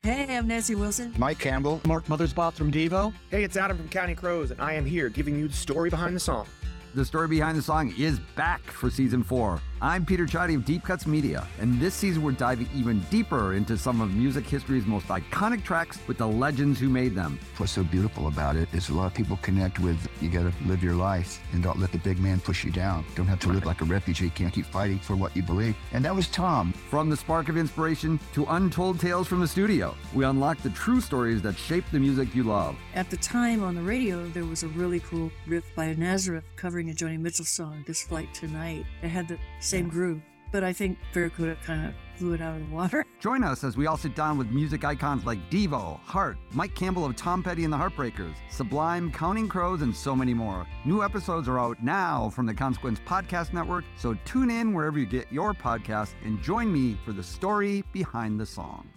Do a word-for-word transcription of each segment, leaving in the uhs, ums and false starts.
Hey, I'm Nancy Wilson. Mike Campbell. Mark Mothersbaugh from Devo. Hey, it's Adam from Counting Crows, and I am here giving you the story behind the song. The story behind the song is back for season four. I'm Peter Chadi of Deep Cuts Media, and this season we're diving even deeper into some of music history's most iconic tracks with the legends who made them. What's so beautiful about it is a lot of people connect with, you gotta live your life and don't let the big man push you down. Don't have to live like a refugee, can't keep fighting for what you believe. And that was Tom. From the spark of inspiration to untold tales from the studio, we unlock the true stories that shape the music you love. At the time on the radio, there was a really cool riff by Nazareth covering a Joni Mitchell song, This Flight Tonight. It had the same groove, but I think Barracuda kind of blew it out of the water. Join us as we all sit down with music icons like Devo, Heart, Mike Campbell of Tom Petty and the Heartbreakers, Sublime, Counting Crows, and so many more. New episodes are out now from the Consequence Podcast Network, so tune in wherever you get your podcasts and join me for the story behind the song.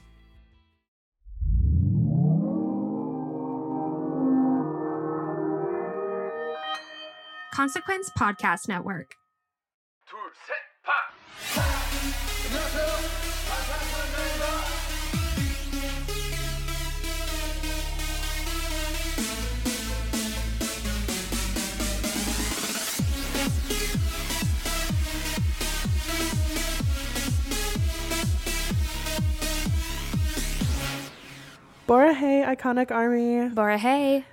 Consequence Podcast Network. Bora hey, Iconic Army. Bora hey.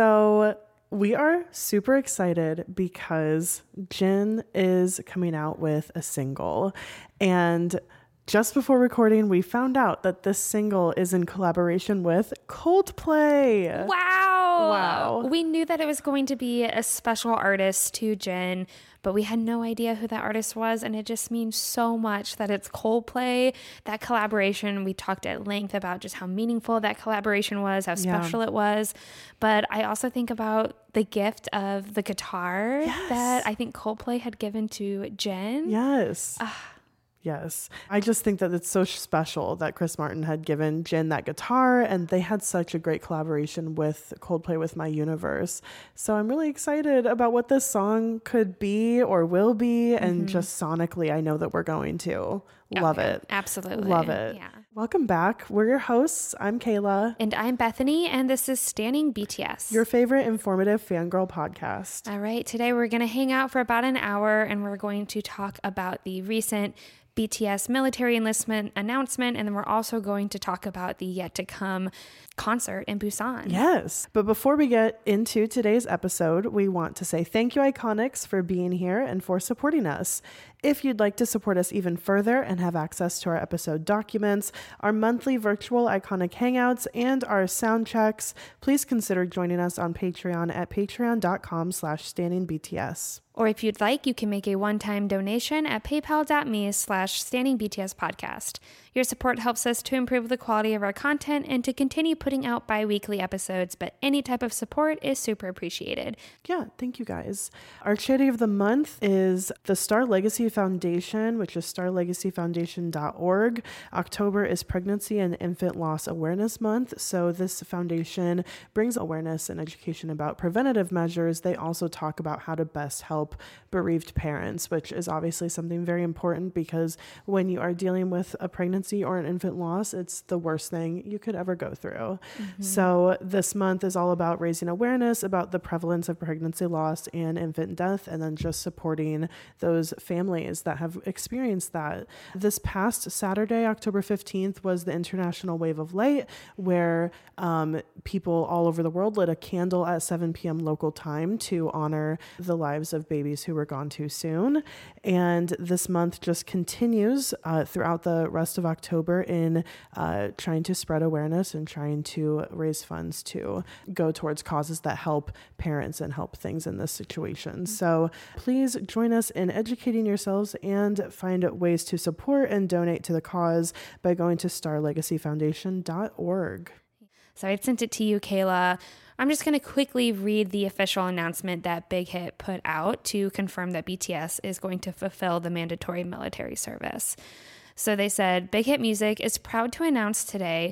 So we are super excited because Jin is coming out with a single. And just before recording, we found out that this single is in collaboration with Coldplay. Wow. Wow. We knew that it was going to be a special artist to Jin, but we had no idea who that artist was. And it just means so much that it's Coldplay. That collaboration, we talked at length about just how meaningful that collaboration was, how special yeah. it was. But I also think about the gift of the guitar yes. that I think Coldplay had given to Jin. Yes. Uh, Yes. I just think that it's so special that Chris Martin had given Jin that guitar, and they had such a great collaboration with Coldplay with My Universe. So I'm really excited about what this song could be or will be. Mm-hmm. And just sonically, I know that we're going to love okay. it. Absolutely. Love it. Yeah. Welcome back. We're your hosts. I'm Kayla. And I'm Bethany, and this is Standing B T S. Your favorite informative fangirl podcast. All right. Today we're going to hang out for about an hour, and we're going to talk about the recent B T S military enlistment announcement, and then we're also going to talk about the yet to come concert in Busan. Yes. But before we get into today's episode, we want to say thank you, Iconics, for being here and for supporting us. If you'd like to support us even further and have access to our episode documents, our monthly virtual Iconic Hangouts, and our sound checks, please consider joining us on Patreon at patreon.com slash standingbts. Or if you'd like, you can make a one-time donation at paypal.me slash standingbtspodcast. Your support helps us to improve the quality of our content and to continue putting out bi-weekly episodes, but any type of support is super appreciated. Yeah, thank you guys. Our charity of the month is the Star Legacy Foundation, which is star legacy foundation dot org. October is Pregnancy and Infant Loss Awareness Month, so this foundation brings awareness and education about preventative measures. They also talk about how to best help bereaved parents, which is obviously something very important because when you are dealing with a pregnancy or an infant loss, it's the worst thing you could ever go through. Mm-hmm. So this month is all about raising awareness about the prevalence of pregnancy loss and infant death, and then just supporting those families that have experienced that. This past Saturday, October fifteenth, was the International Wave of Light, where um, people all over the world lit a candle at seven p.m. local time to honor the lives of babies who were gone too soon. And this month just continues uh, throughout the rest of October in uh, trying to spread awareness and trying to raise funds to go towards causes that help parents and help things in this situation. So please join us in educating yourselves and find ways to support and donate to the cause by going to star legacy foundation dot org. So I sent it to you, Kayla. I'm just going to quickly read the official announcement that Big Hit put out to confirm that B T S is going to fulfill the mandatory military service. So they said, Big Hit Music is proud to announce today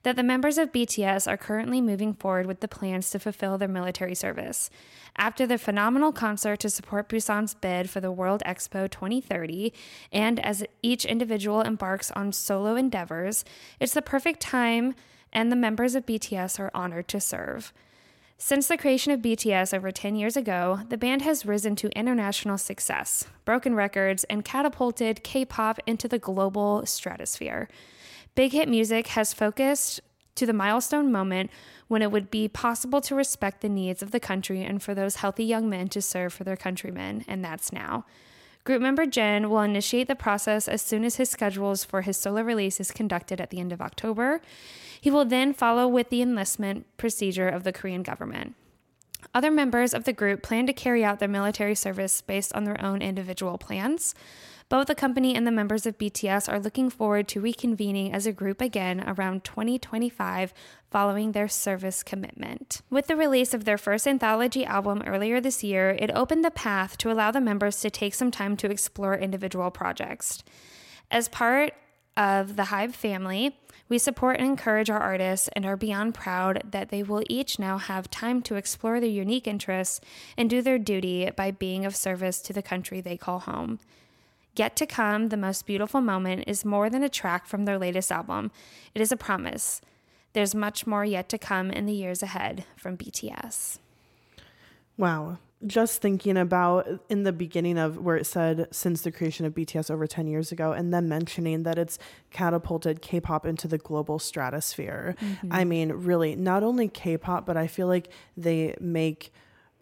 that the members of B T S are currently moving forward with the plans to fulfill their military service. After the phenomenal concert to support Busan's bid for the World Expo twenty thirty, and as each individual embarks on solo endeavors, it's the perfect time, and the members of B T S are honored to serve. Since the creation of B T S over ten years ago, the band has risen to international success, broken records, and catapulted K-pop into the global stratosphere. Big hit music has focused to the milestone moment when it would be possible to respect the needs of the country and for those healthy young men to serve for their countrymen, and that's now. Group member Jin will initiate the process as soon as his schedules for his solo release is conducted at the end of October. He will then follow with the enlistment procedure of the Korean government. Other members of the group plan to carry out their military service based on their own individual plans. Both the company and the members of B T S are looking forward to reconvening as a group again around twenty twenty-five following their service commitment. With the release of their first anthology album earlier this year, it opened the path to allow the members to take some time to explore individual projects. As part of the Hybe family, we support and encourage our artists and are beyond proud that they will each now have time to explore their unique interests and do their duty by being of service to the country they call home. Yet to Come, The Most Beautiful Moment, is more than a track from their latest album. It is a promise. There's much more yet to come in the years ahead from B T S. Wow. Just thinking about in the beginning of where it said since the creation of B T S over ten years ago, and then mentioning that it's catapulted K-pop into the global stratosphere. Mm-hmm. I mean, really, not only K-pop, but I feel like they make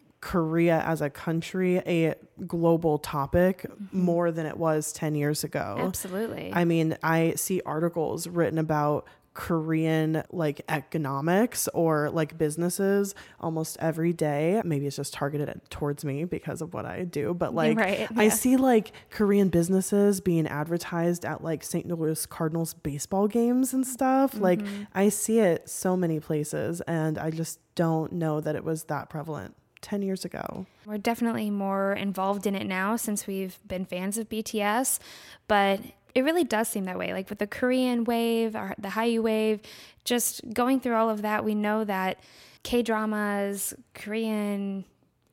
Korea as a country a global topic mm-hmm. more than it was ten years ago. Absolutely. I mean, I see articles written about Korean like economics or like businesses almost every day. Maybe it's just targeted towards me because of what I do, but like right, yeah. I see like Korean businesses being advertised at like Saint Louis Cardinals baseball games and stuff. Mm-hmm. Like I see it so many places, and I just don't know that it was that prevalent ten years ago. We're definitely more involved in it now since we've been fans of B T S, but it really does seem that way. Like with the Korean wave, or the Hallyu wave, just going through all of that, we know that K-dramas, Korean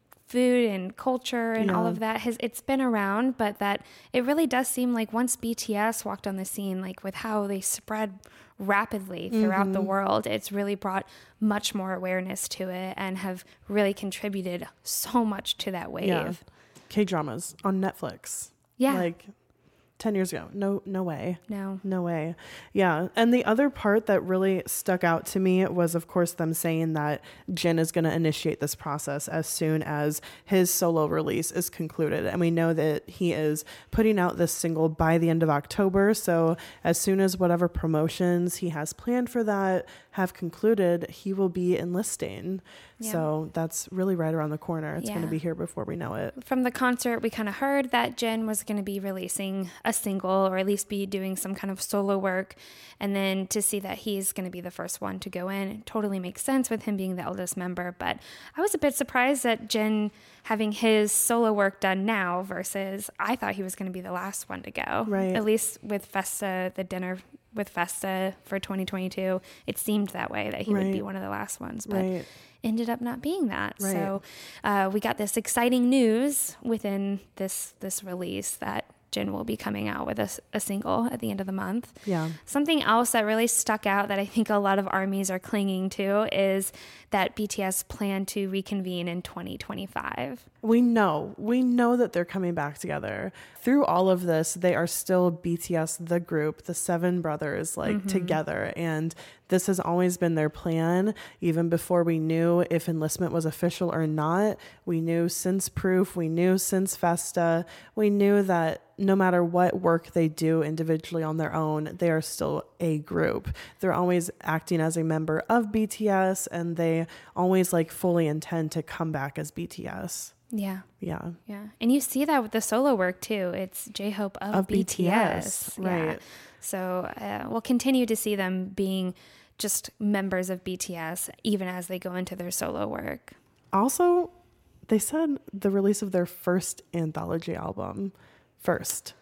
food and culture and yeah. all of that, has it's been around, but that it really does seem like once B T S walked on the scene, like with how they spread rapidly throughout mm-hmm. the world, it's really brought much more awareness to it and have really contributed so much to that wave. Yeah. K-dramas on Netflix. Yeah. Like ten years ago. No, no way. No. No way. Yeah. And the other part that really stuck out to me was, of course, them saying that Jin is going to initiate this process as soon as his solo release is concluded. And we know that he is putting out this single by the end of October. So as soon as whatever promotions he has planned for that have concluded, he will be enlisting. Yeah. So that's really right around the corner. It's yeah. going to be here before we know it. From the concert, we kind of heard that Jin was going to be releasing a single, or at least be doing some kind of solo work. And then to see that he's going to be the first one to go in, it totally makes sense with him being the eldest member. But I was a bit surprised at Jin having his solo work done now versus I thought he was going to be the last one to go. Right. At least with Festa, the dinner with Festa for twenty twenty-two, it seemed that way, that he right. would be one of the last ones. But right. ended up not being that. Right. So uh, we got this exciting news within this this release that Jin will be coming out with a, a single at the end of the month. Yeah. Something else that really stuck out that I think a lot of armies are clinging to is that B T S plan to reconvene in twenty twenty-five. We know, we know that they're coming back together. Through all of this, they are still B T S, the group, the seven brothers, like mm-hmm. together. And this has always been their plan. Even before we knew if enlistment was official or not, we knew since Proof, we knew since Festa, we knew that no matter what work they do individually on their own, they are still a group. They're always acting as a member of B T S, and they always like fully intend to come back as B T S. Yeah. Yeah. Yeah. And you see that with the solo work too. It's J-Hope of, of B T S. B T S. Right. Yeah. So uh, we'll continue to see them being just members of B T S even as they go into their solo work. Also, they said the release of their first anthology album first.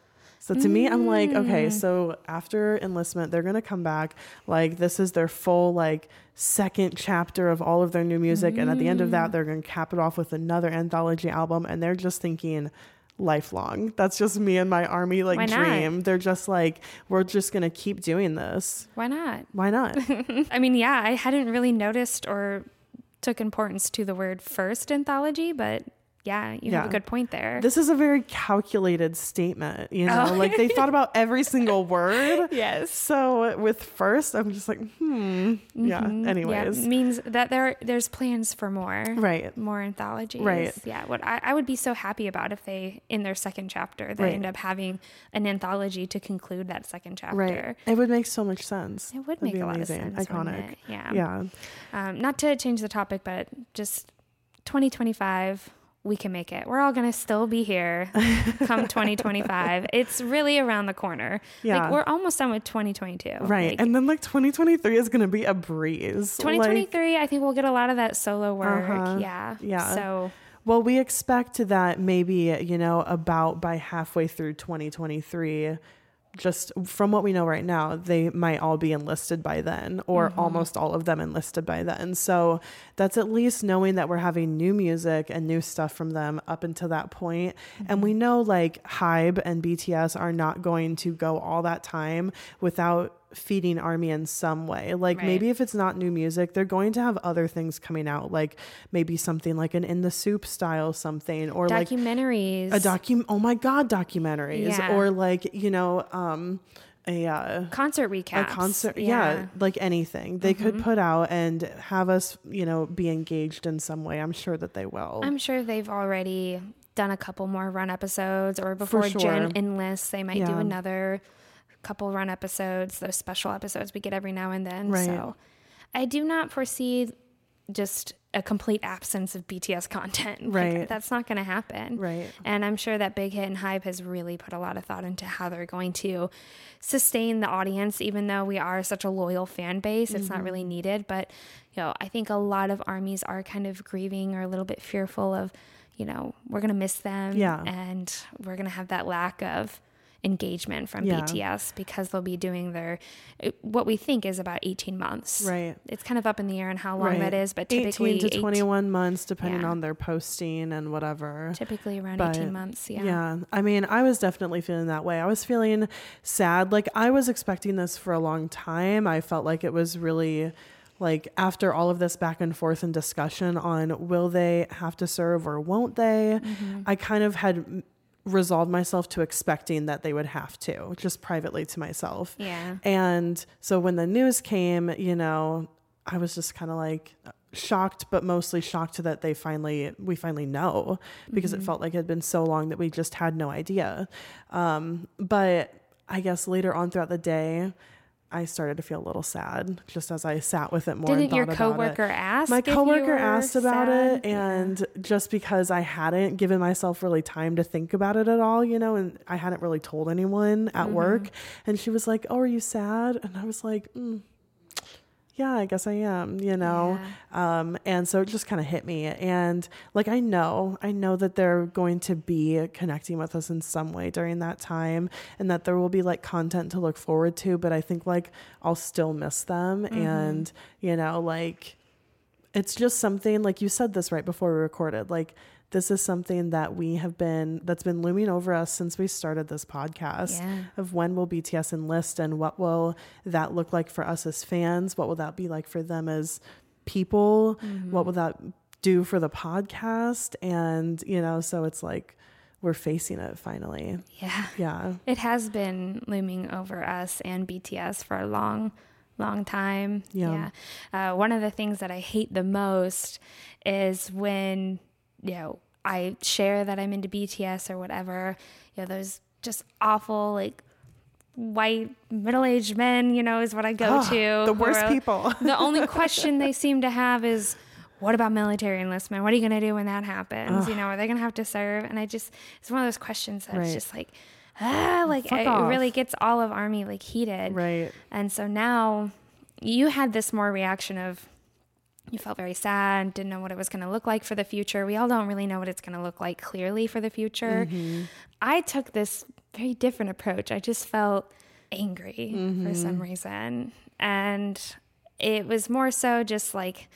So to mm. me, I'm like, okay, Mm. so after enlistment, they're going to come back. Like, this is their full, like, second chapter of all of their new music. Mm. And at the end of that, they're going to cap it off with another anthology album. And they're just thinking lifelong. That's just me and my Army, like, Why dream. not? They're just like, we're just going to keep doing this. Why not? Why not? I mean, yeah, I hadn't really noticed or took importance to the word first anthology, but yeah, you Yeah. have a good point there. This is a very calculated statement, you know, Oh. like they thought about every single word. Yes. So with first, I'm just like, hmm. Yeah. Mhm. Anyways. Yeah, means that there there's plans for more. Right. More anthologies. Right. Yeah. What I, I would be so happy about if they, in their second chapter, they Right. end up having an anthology to conclude that second chapter. Right. It would make so much sense. It would That'd make be a lot amazing. of sense. wouldn't Iconic. it? Yeah. Yeah. Um, not to change the topic, but just twenty twenty-five, we can make it. We're all going to still be here come twenty twenty-five. It's really around the corner. Yeah. Like, we're almost done with twenty twenty-two. Right. Like, And then like twenty twenty-three is going to be a breeze. twenty twenty-three, I think we'll get a lot of that solo work. Uh-huh. Yeah. Yeah. So Well, we expect that maybe, you know, about by halfway through twenty twenty-three, just from what we know right now, they might all be enlisted by then, or Mm-hmm. almost all of them enlisted by then. So that's at least knowing that we're having new music and new stuff from them up until that point. Mm-hmm. And we know like Hybe and B T S are not going to go all that time without feeding Army in some way. Like Right. maybe if it's not new music, they're going to have other things coming out, like maybe something like an In the Soup style something, or like documentaries. a docu oh my god documentaries, Yeah. or like, you know, um a uh concert recaps. a concert, yeah. like anything they could put out and have us, you know, be engaged in some way. I'm sure that they will. I'm sure they've already done a couple more run episodes, or before sure. Jen enlists, they might do Yeah. another couple run episodes, those special episodes we get every now and then. Right. So I do not foresee just a complete absence of B T S content. Like, Right. that's not going to happen. Right. And I'm sure that Big Hit and Hybe has really put a lot of thought into how they're going to sustain the audience, even though we are such a loyal fan base. It's not really needed. But, you know, I think a lot of armies are kind of grieving or a little bit fearful of, you know, we're going to miss them. Yeah. And we're going to have that lack of engagement from Yeah. B T S because they'll be doing their, what we think is about eighteen months. Right. It's kind of up in the air on how long Right. that is, but typically eighteen to twenty-one months, depending Yeah. on their posting and whatever. typically around But, eighteen months. Yeah. Yeah. I mean, I was definitely feeling that way. I was feeling sad. Like I was expecting this for a long time. I felt like it was really like after all of this back and forth and discussion on will they have to serve or won't they, Mm-hmm. I kind of had resolved myself to expecting that they would have to, just privately to myself. Yeah. And so when the news came, you know, I was just kind of like shocked, but mostly shocked that they finally, we finally know, because Mm-hmm. it felt like it had been so long that we just had no idea. Um, but I guess later on throughout the day, I started to feel a little sad just as I sat with it more. Didn't and thought your about coworker it. ask? My if you coworker were asked about sad? it, and just because I hadn't given myself really time to think about it at all, you know, and I hadn't really told anyone at Mm-hmm. work, and she was like, "Oh, are you sad?" And I was like, mm, "Yeah, I guess I am," you know. Um, and so it just kind of hit me, and like I know, I know that they're going to be connecting with us in some way during that time, and that there will be like content to look forward to. But I think like I'll still miss them, Mm-hmm. and you know, like. It's just something, like you said this right before we recorded, like this is something that we have been, that's been looming over us since we started this podcast Yeah. of when will B T S enlist and what will that look like for us as fans? What will that be like for them as people? Mm-hmm. What will that do for the podcast? And, you know, so it's like we're facing it finally. Yeah. Yeah. It has been looming over us and B T S for a long, long time. Yeah. Yeah. Uh, one of the things that I hate the most is when, you know, I share that I'm into B T S or whatever, you know, those just awful, like, white middle-aged men, you know, is what I go Oh, to. the who worst are- people. The only question they seem to have is, what about military enlistment? What are you going to do when that happens? You know, are they going to have to serve? And I just, it's one of those questions that's Right. just like, ah, like Fuck it off. really gets all of Army like heated. Right. And so now you had this more reaction of, you felt very sad, didn't know what it was going to look like for the future. We all don't really know what it's going to look like clearly for the future. Mm-hmm. I took this very different approach. I just felt angry mm-hmm. for some reason. And it was more so just like,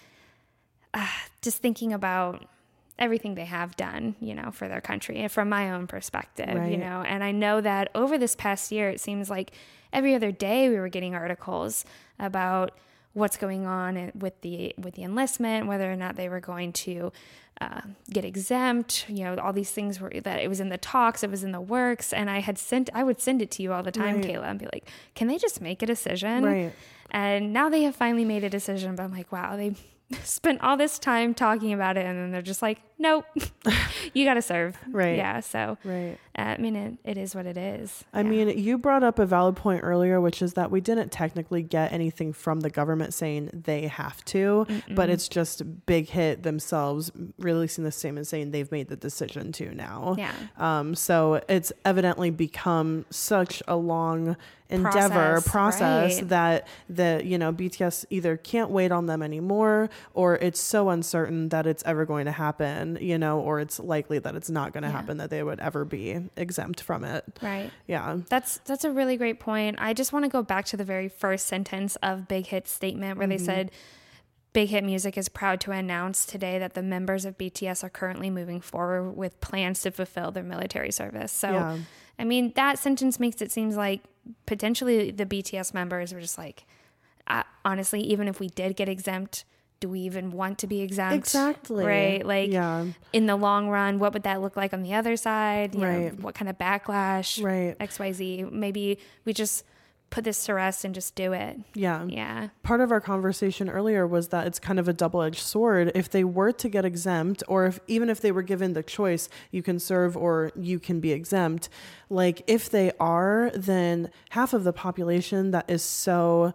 uh, just thinking about everything they have done, you know, for their country and from my own perspective, right. you know, and I know that over this past year, it seems like every other day we were getting articles about what's going on with the, with the enlistment, whether or not they were going to uh, get exempt, you know, all these things were that it was in the talks, it was in the works. And I had sent, I would send it to you all the time, right. Kayla, and be like, can they just make a decision? Right. And now they have finally made a decision, but I'm like, wow, they spent all this time talking about it, and then they're just like, nope, you got to serve. Right. Yeah. So, right. Uh, I mean, it, it is what it is. I yeah. mean, you brought up a valid point earlier, which is that we didn't technically get anything from the government saying they have to, Mm-mm. but it's just Big Hit themselves releasing the statement saying they've made the decision to now. Yeah. Um, so it's evidently become such a long endeavor process, process right. that the, you know, B T S either can't wait on them anymore, or it's so uncertain that it's ever going to happen, you know, or it's likely that it's not going to yeah. happen, that they would ever be exempt from it. Right. Yeah. That's, that's a really great point. I just want to go back to the very first sentence of Big Hit's statement where mm-hmm. they said, Big Hit Music is proud to announce today that the members of B T S are currently moving forward with plans to fulfill their military service. So, yeah. I mean, that sentence makes it seem like potentially the B T S members were just like, uh, honestly, even if we did get exempt, do we even want to be exempt? Exactly. Right. Like yeah. in the long run, what would that look like on the other side? You right. know, what kind of backlash? Right. X Y Z. Maybe we just put this to rest and just do it. Yeah. Yeah. Part of our conversation earlier was that it's kind of a double-edged sword. If they were to get exempt, or if even if they were given the choice, you can serve or you can be exempt, like if they are, then half of the population that is so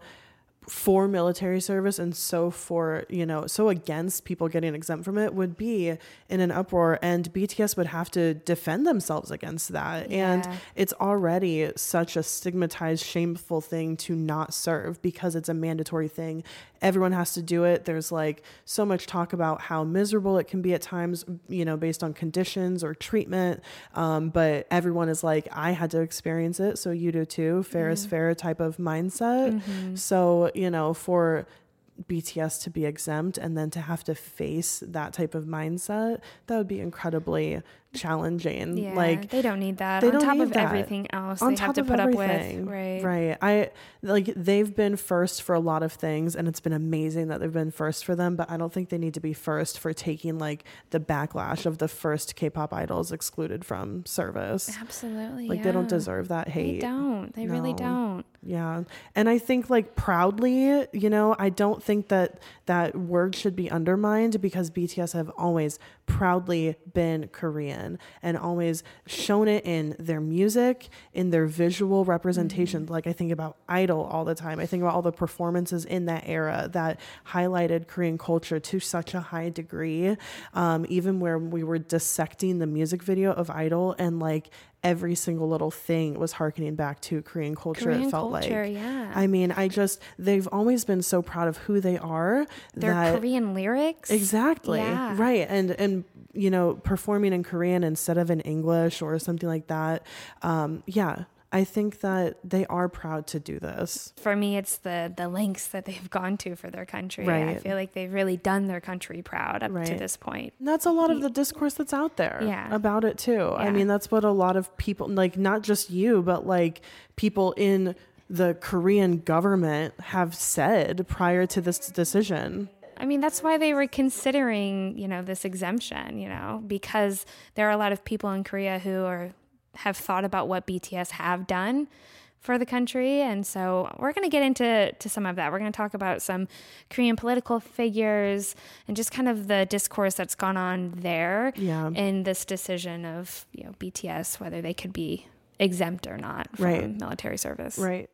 for military service and so for, you know, so against people getting exempt from it would be in an uproar, and B T S would have to defend themselves against that. Yeah. And it's already such a stigmatized, shameful thing to not serve because it's a mandatory thing. Everyone has to do it. There's like so much talk about how miserable it can be at times, you know, based on conditions or treatment. Um, but everyone is like, I had to experience it, so you do too. Fair mm. is fair type of mindset. Mm-hmm. So, you know, for B T S to be exempt and then to have to face that type of mindset, that would be incredibly challenging. Yeah, like they don't need that they on don't top need of that. everything else on they top have to of put everything. up with. Right. Right. I like they've been first for a lot of things, and it's been amazing that they've been first for them, but I don't think they need to be first for taking like the backlash of the first K-pop idols excluded from service. Absolutely. Like yeah. they don't deserve that hate. They don't. They no. really don't. Yeah. And I think like proudly, you know, I don't think that that word should be undermined, because B T S have always proudly been Korean and always shown it in their music, in their visual representations. Mm-hmm. Like I think about Idol all the time. I think about all the performances in that era that highlighted Korean culture to such a high degree. Um, even where we were dissecting the music video of Idol, and like every single little thing was harkening back to Korean culture. Korean it felt culture, like, yeah. I mean, I just, they've always been so proud of who they are. Their that, Korean lyrics. Exactly. Yeah. Right. And, and, you know, performing in Korean instead of in English or something like that. Um, yeah. I think that they are proud to do this. For me, it's the the lengths that they've gone to for their country. Right. I feel like they've really done their country proud up right. to this point. And that's a lot of the discourse that's out there yeah. about it too. Yeah. I mean, that's what a lot of people, like not just you, but like people in the Korean government have said prior to this decision. I mean, that's why they were considering, you know, this exemption, you know, because there are a lot of people in Korea who are have thought about what B T S have done for the country. And so we're going to get into to some of that. We're going to talk about some Korean political figures and just kind of the discourse that's gone on there yeah. in this decision of, you know, B T S, whether they could be exempt or not from right. military service. Right.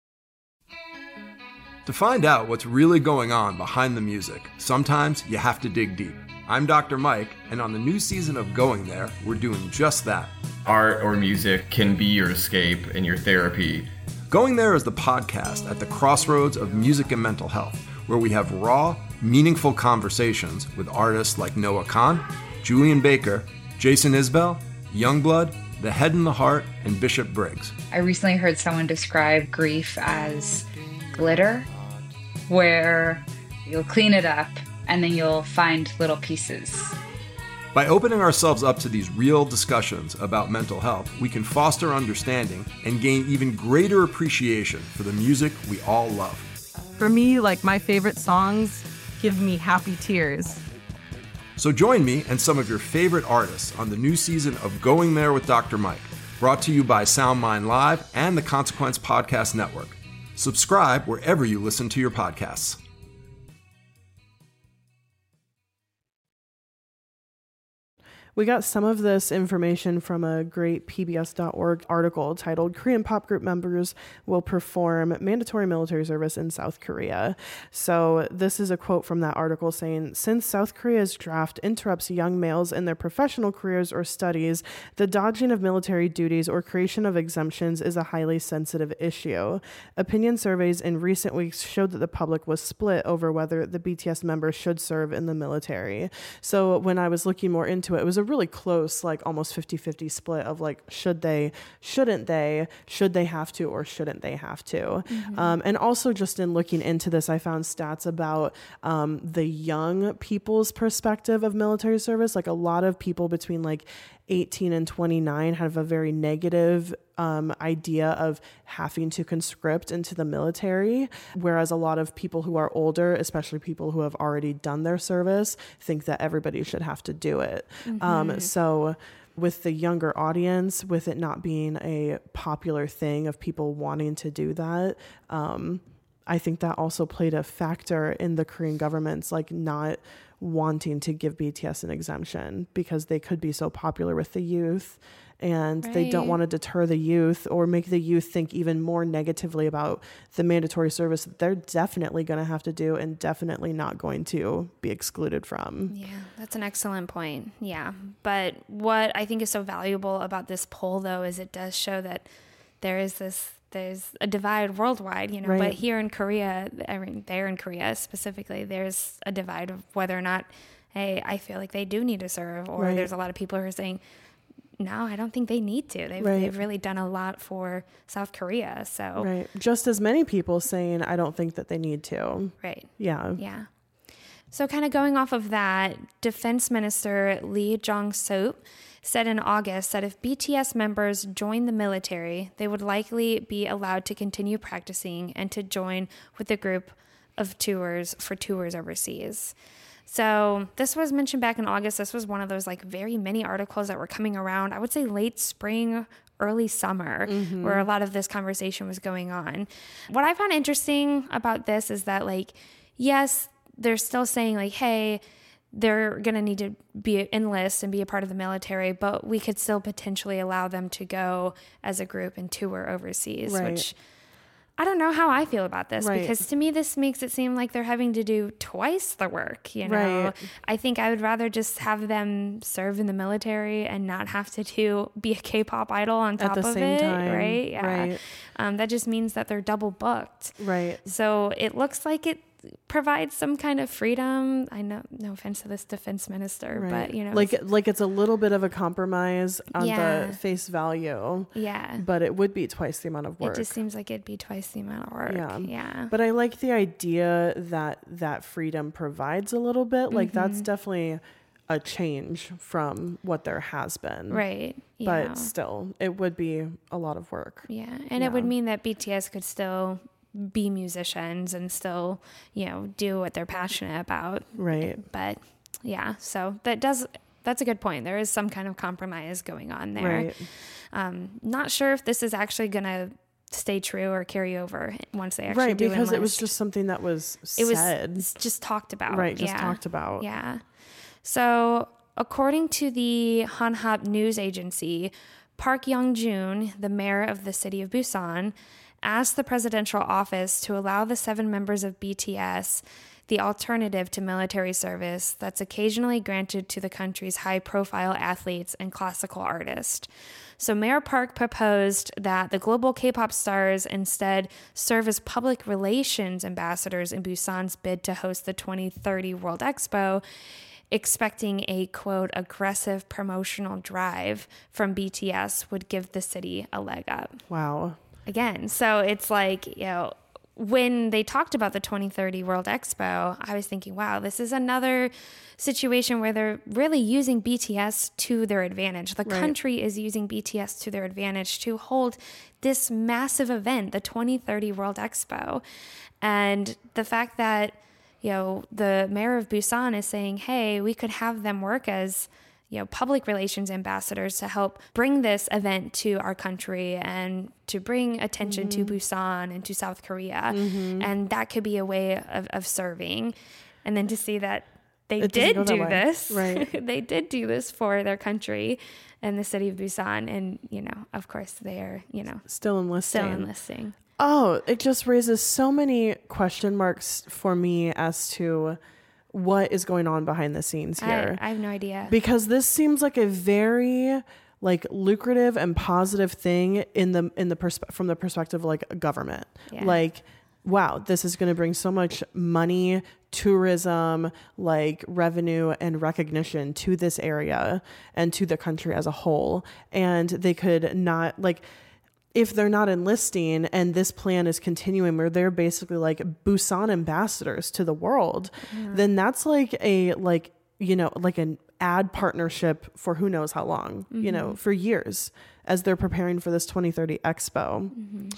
To find out what's really going on behind the music, sometimes you have to dig deep. I'm Doctor Mike, and on the new season of Going There, we're doing just that. Art or music can be your escape and your therapy. Going There is the podcast at the crossroads of music and mental health, where we have raw, meaningful conversations with artists like Noah Kahn, Julian Baker, Jason Isbell, Youngblood, The Head and the Heart, and Bishop Briggs. I recently heard someone describe grief as glitter, where you'll clean it up and then you'll find little pieces. By opening ourselves up to these real discussions about mental health, we can foster understanding and gain even greater appreciation for the music we all love. For me, like, my favorite songs give me happy tears. So join me and some of your favorite artists on the new season of Going There with Doctor Mike, brought to you by SoundMind Live and the Consequence Podcast Network. Subscribe wherever you listen to your podcasts. We got some of this information from a great P B S dot org article titled Korean Pop Group Members Will Perform Mandatory Military Service in South Korea. So this is a quote from that article saying, since South Korea's draft interrupts young males in their professional careers or studies, the dodging of military duties or creation of exemptions is a highly sensitive issue. Opinion surveys in recent weeks showed that the public was split over whether the B T S members should serve in the military. So when I was looking more into it, it was a really close, like almost fifty-fifty split of like, should they, shouldn't they, should they have to, or shouldn't they have to? Mm-hmm. Um, and also just in looking into this, I found stats about um, the young people's perspective of military service. Like a lot of people between like eighteen and twenty-nine have a very negative um, idea of having to conscript into the military, whereas a lot of people who are older, especially people who have already done their service, think that everybody should have to do it. Mm-hmm. Um, so with the younger audience, with it not being a popular thing of people wanting to do that, um, I think that also played a factor in the Korean government's like not wanting to give B T S an exemption, because they could be so popular with the youth, and right. they don't want to deter the youth or make the youth think even more negatively about the mandatory service that they're definitely going to have to do and definitely not going to be excluded from. Yeah, that's an excellent point. Yeah. But what I think is so valuable about this poll, though, is it does show that there is this there's a divide worldwide, you know, right. but here in Korea, I mean, there in Korea specifically, there's a divide of whether or not, hey, I feel like they do need to serve, or right. there's a lot of people who are saying, no, I don't think they need to. They've, right. they've really done a lot for South Korea. So right. just as many people saying, I don't think that they need to. Right. Yeah. Yeah. So kind of going off of that, Defense Minister Lee Jong-suk said in August that if B T S members join the military, they would likely be allowed to continue practicing and to join with a group of tours for tours overseas. So this was mentioned back in August. This was one of those like very many articles that were coming around, I would say late spring, early summer, mm-hmm. where a lot of this conversation was going on. What I found interesting about this is that, like, yes, they're still saying like, hey, they're going to need to be enlist and be a part of the military, but we could still potentially allow them to go as a group and tour overseas, right. which I don't know how I feel about this, right. because to me, this makes it seem like they're having to do twice the work. You know, right. I think I would rather just have them serve in the military and not have to do be a K-pop idol on top At the of same it. Time. Right. Yeah. Right. Um, that just means that they're double booked. Right. So it looks like it provides some kind of freedom. I know, no offense to this defense minister, right. but you know, like like it's a little bit of a compromise on yeah. the face value. Yeah, but it would be twice the amount of work. It just seems like it'd be twice the amount of work. Yeah, yeah. But I like the idea that that freedom provides a little bit. Like mm-hmm. that's definitely a change from what there has been. Right. But yeah. still, it would be a lot of work. Yeah, and yeah. it would mean that B T S could still be musicians and still, you know, do what they're passionate about. Right. But yeah, so that does, that's a good point. There is some kind of compromise going on there. Right. Um, not sure if this is actually going to stay true or carry over once they actually right, do because enlist. It was just something that was said. It was just talked about. Right, just yeah. talked about. Yeah. So according to the Hanhap news agency, Park Young-joon, the mayor of the city of Busan, asked the presidential office to allow the seven members of B T S the alternative to military service that's occasionally granted to the country's high-profile athletes and classical artists. So Mayor Park proposed that the global K-pop stars instead serve as public relations ambassadors in Busan's bid to host the twenty thirty World Expo, expecting a, quote, aggressive promotional drive from B T S would give the city a leg up. Wow. Again, so it's like, you know, when they talked about the twenty thirty World Expo, I was thinking, wow, this is another situation where they're really using B T S to their advantage. The Right. country is using B T S to their advantage to hold this massive event, the twenty thirty World Expo. And the fact that, you know, the mayor of Busan is saying, hey, we could have them work as, you know, public relations ambassadors to help bring this event to our country and to bring attention Mm-hmm. to Busan and to South Korea. Mhm. And that could be a way of, of serving. And then to see that they It doesn't go did that do way. this. Right. They did do this for their country and the city of Busan. And, you know, of course they are, you know, Still enlisting. still enlisting. Oh, it just raises so many question marks for me as to what is going on behind the scenes here. I, I have no idea. Because this seems like a very like lucrative and positive thing in the in the persp- from the perspective of like a government. Yeah. Like, wow, this is going to bring so much money, tourism, like revenue and recognition to this area and to the country as a whole. And they could not like, if they're not enlisting and this plan is continuing where they're basically like Busan ambassadors to the world, Yeah. then that's like a, like, you know, like an ad partnership for who knows how long, you know, Mhm. for years as they're preparing for this twenty thirty Expo. Mhm.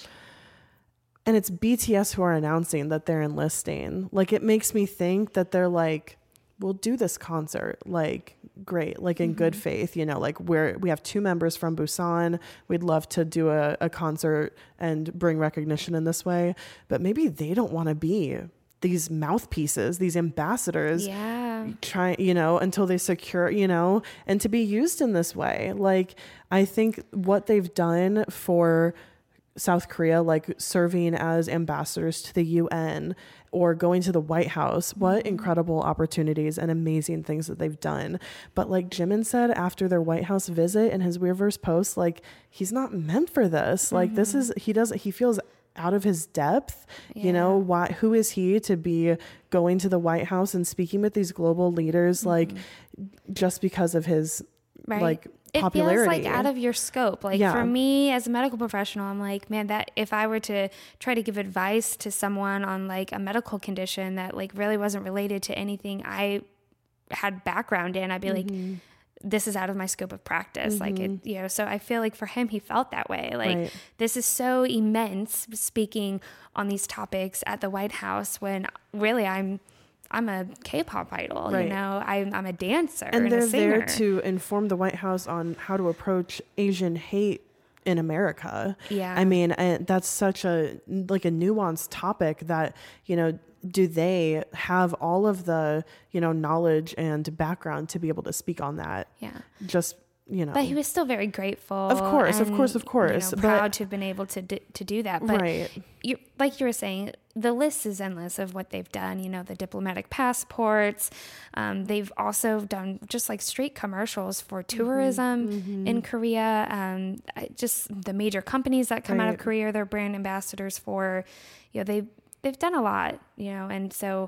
And it's B T S who are announcing that they're enlisting. Like, it makes me think that they're like, we'll do this concert. Like, great. Like, in good faith, you know, like we're, we have two members from Busan. We'd love to do a, a concert and bring recognition in this way. But maybe they don't want to be these mouthpieces, these ambassadors. Yeah. Try, you know, until they secure, you know, and to be used in this way. Like, I think what they've done for South Korea, like serving as ambassadors to the U N or going to the White House, what incredible opportunities and amazing things that they've done. But like Jimin said after their White House visit in his Weverse post, like, he's not meant for this. Like, this is, he doesn't, he feels out of his depth. You know, why, who is he to be going to the White House and speaking with these global leaders, like, just because of his Right. like it popularity? feels like out of your scope. Like Yeah. for me as a medical professional, I'm like, man, that if I were to try to give advice to someone on like a medical condition that like really wasn't related to anything I had background in, I'd be like, this is out of my scope of practice. Like it, you know, so I feel like for him, he felt that way. Like Right. this is so immense speaking on these topics at the White House when really I'm, I'm a K-pop idol, Right. you know, I'm, I'm a dancer And and, they're a singer. there to inform the White House on how to approach Asian hate in America. Yeah. I mean, and that's such a, like a nuanced topic that, you know, do they have all of the, you know, knowledge and background to be able to speak on that? Yeah. Just, you know. But he was still very grateful. Of course, of and, course, of you know, course, proud but- to have been able to do, to do that. But Right. you, like you were saying, the list is endless of what they've done. You know, the diplomatic passports. Um, they've also done just like straight commercials for tourism in Korea. Um, I- just the major companies that come out of Right. Korea, they're brand ambassadors for. You know, they they've done a lot. You know, and so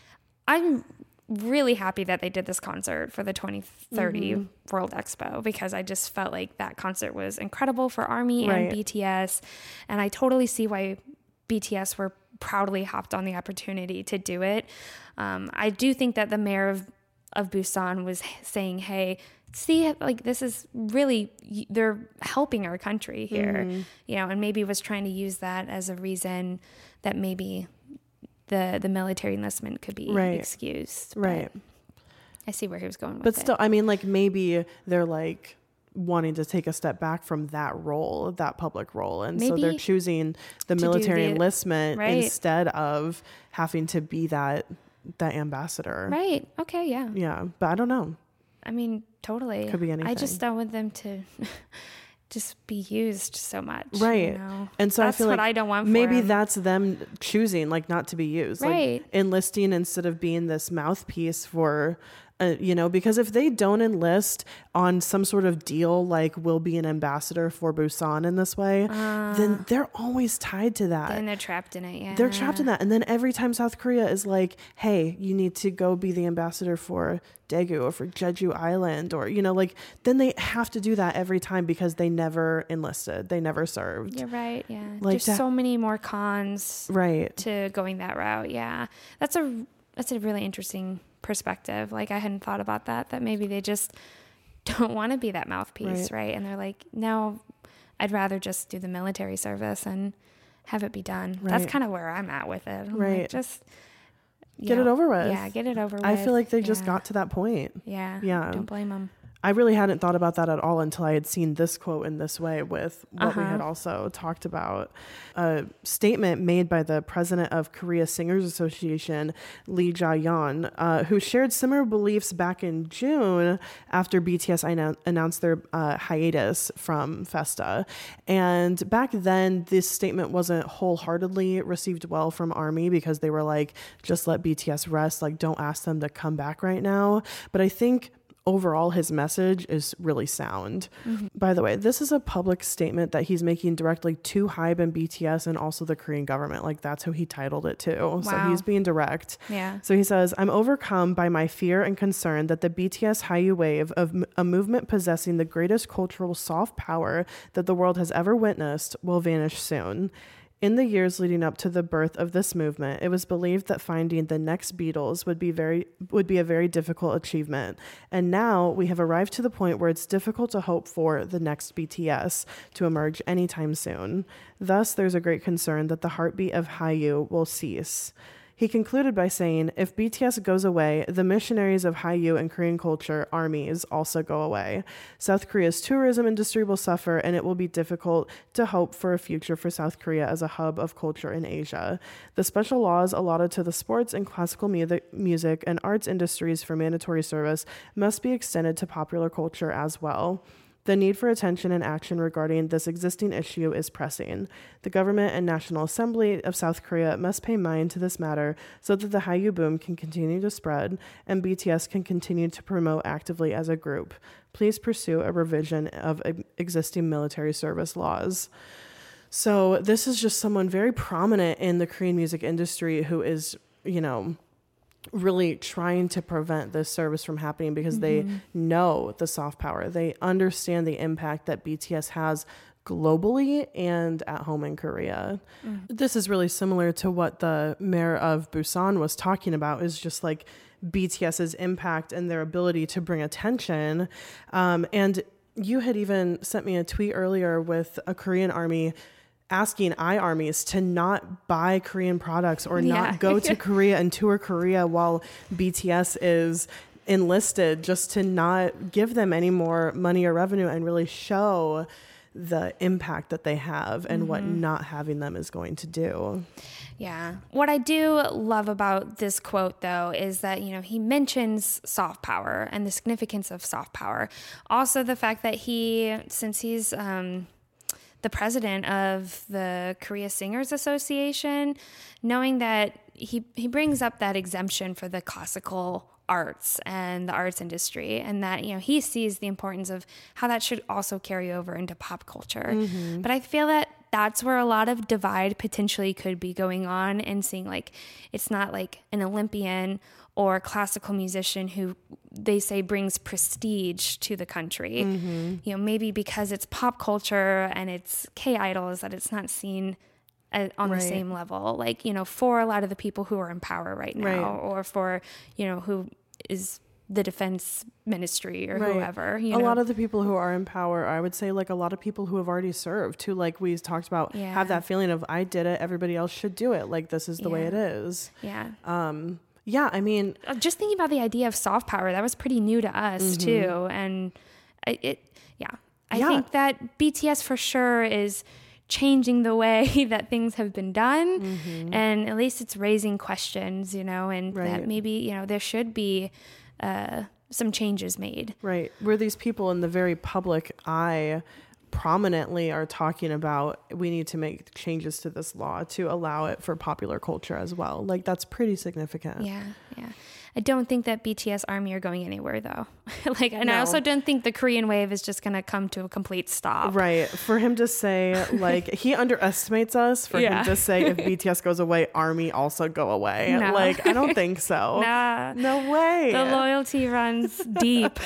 I'm really happy that they did this concert for the twenty thirty Mhm. World Expo because I just felt like that concert was incredible for ARMY Right. and B T S. And I totally see why B T S were proudly hopped on the opportunity to do it. Um, I do think that the mayor of, of Busan was saying, hey, see, like this is really, they're helping our country here, Mhm. you know, and maybe was trying to use that as a reason that maybe the the military enlistment could be Right. excused. Right. But I see where he was going with But it. still, I mean, like maybe they're like wanting to take a step back from that role, that public role. And so they're Maybe choosing the to do military the- enlistment right. instead of having to be that, that ambassador. Right. Okay. Yeah. Yeah. But I don't know. I mean, totally. Could be I anything. just don't want them to just be used so much. Right. You know? And so that's I feel what like I don't want for maybe him. that's them choosing like not to be used, Right. like enlisting instead of being this mouthpiece for, uh, you know, because if they don't enlist on some sort of deal, like we'll be an ambassador for Busan in this way, Uh, then they're always tied to that. Then they're trapped in it. Yeah. They're trapped in that. And then every time South Korea is like, hey, you need to go be the ambassador for Daegu or for Jeju Island, or, you know, like, then they have to do that every time because they never enlisted. They never served. You're right. Yeah. Like There's that- so many more cons Right. to going that route. Yeah. That's a, that's a really interesting perspective. Like I hadn't thought about that, that maybe they just don't want to be that mouthpiece. Right. Right. And they're like, no, I'd rather just do the military service and have it be done. That's Right. kind of where I'm at with it. I'm Right. Like, just you Get it know, over with. Yeah. Get it over with. I feel like they just Yeah. got to that point. Yeah. Yeah. Don't blame them. I really hadn't thought about that at all until I had seen this quote in this way with what we Uh-huh. had also talked about. A statement made by the president of Korea Singers Association, Lee Ja-yeon, uh, who shared similar beliefs back in June after B T S annou- announced their uh, hiatus from Festa. And back then, this statement wasn't wholeheartedly received well from ARMY because they were like, just let B T S rest, like don't ask them to come back right now. But I think overall, his message is really sound. Mm-hmm. By the way, this is a public statement that he's making directly to HYBE and B T S and also the Korean government. Like that's who he titled it to. Wow. So he's being direct. Yeah. So he says, I'm overcome by my fear and concern that the B T S Hallyu wave of m- a movement possessing the greatest cultural soft power that the world has ever witnessed will vanish soon. In the years leading up to the birth of this movement, it was believed that finding the next Beatles would be very would be a very difficult achievement. And now we have arrived to the point where it's difficult to hope for the next B T S to emerge anytime soon. Thus, there's a great concern that the heartbeat of Hallyu will cease. He concluded by saying, if B T S goes away, the missionaries of Hallyu and Korean culture, armies, also go away. South Korea's tourism industry will suffer, and it will be difficult to hope for a future for South Korea as a hub of culture in Asia. The special laws allotted to the sports and classical mu- music and arts industries for mandatory service must be extended to popular culture as well. The need for attention and action regarding this existing issue is pressing. The government and National Assembly of South Korea must pay mind to this matter so that the Hallyu boom can continue to spread and B T S can continue to promote actively as a group. Please pursue a revision of existing military service laws. So this is just someone very prominent in the Korean music industry who is, you know, really trying to prevent this service from happening because mm-hmm. they know the soft power. They understand the impact that B T S has globally and at home in Korea. Mm. This is really similar to what the mayor of Busan was talking about, is just like BTS's impact and their ability to bring attention. Um, and you had even sent me a tweet earlier with a Korean army asking iArmies to not buy Korean products or Yeah. not go to Korea and tour Korea while B T S is enlisted, just to not give them any more money or revenue and really show the impact that they have and mm-hmm. what not having them is going to do. Yeah. What I do love about this quote, though, is that, you know, he mentions soft power and the significance of soft power. Also, the fact that he, since he's um, the president of the Korea Singers Association, knowing that he, he brings up that exemption for the classical arts and the arts industry, and that, you know, he sees the importance of how that should also carry over into pop culture. Mm-hmm. But I feel that that's where a lot of divide potentially could be going on, and seeing like it's not like an Olympian or classical musician who they say brings prestige to the country. Mm-hmm. You know, maybe because it's pop culture and it's K-idols, that it's not seen Uh, on right. the same level, like, you know, for a lot of the people who are in power right now, right. or for, you know, who is the defense ministry or right. whoever. You a know? lot of the people who are in power, I would say, like a lot of people who have already served, who, like we talked about, yeah. have that feeling of I did it, everybody else should do it. Like this is the yeah. way it is. Yeah. Um. Yeah. I mean, just thinking about the idea of soft power, that was pretty new to us mm-hmm. too, and it, it yeah, I yeah. think that B T S for sure is changing the way that things have been done, mm-hmm. and at least it's raising questions, you know, and right. that maybe, you know, there should be uh, some changes made. Right. Where these people in the very public eye prominently are talking about we need to make changes to this law to allow it for popular culture as well. Like, that's pretty significant. Yeah, yeah. I don't think that B T S Army are going anywhere, though. like, and No. I also don't think the Korean wave is just going to come to a complete stop. Right. For him to say, like, he underestimates us. For Yeah. him to say, if B T S goes away, Army also go away. No. Like, I don't think so. Nah. No way. The loyalty runs deep.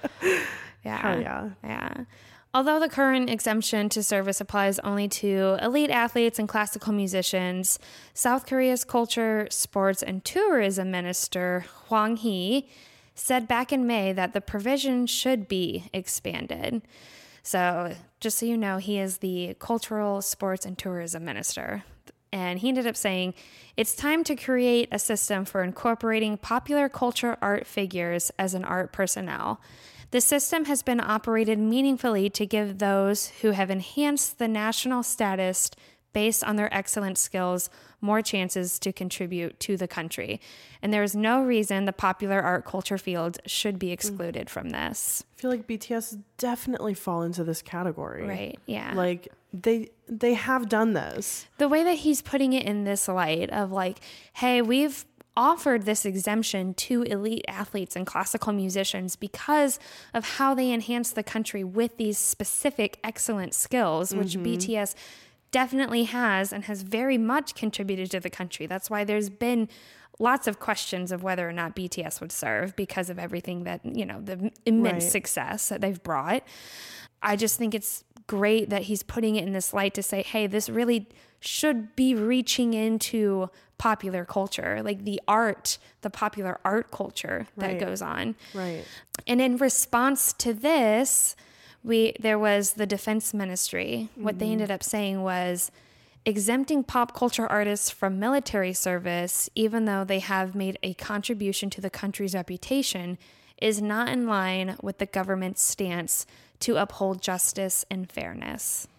Yeah. Hell yeah. Yeah. Although the current exemption to service applies only to elite athletes and classical musicians, South Korea's Culture, Sports, and Tourism Minister Hwang Hee said back in May that the provision should be expanded. So just so you know, he is the Cultural, Sports, and Tourism Minister. And he ended up saying, it's time to create a system for incorporating popular culture art figures as an art personnel. The system has been operated meaningfully to give those who have enhanced the national status based on their excellent skills more chances to contribute to the country. And there is no reason the popular art culture field should be excluded mm. from this. I feel like B T S definitely fall into this category. Right, yeah. Like, they they have done this. The way that he's putting it in this light of like, hey, we've offered this exemption to elite athletes and classical musicians because of how they enhance the country with these specific excellent skills, which mm-hmm. B T S definitely has and has very much contributed to the country. That's why there's been lots of questions of whether or not B T S would serve because of everything that, you know, the immense Right. success that they've brought. I just think it's great that he's putting it in this light to say, hey, this really should be reaching into popular culture, like the art, the popular art culture that Right. goes on. Right. And in response to this, we there was the Defense Ministry. What Mm-hmm. they ended up saying was exempting pop culture artists from military service, even though they have made a contribution to the country's reputation, is not in line with the government's stance to uphold justice and fairness.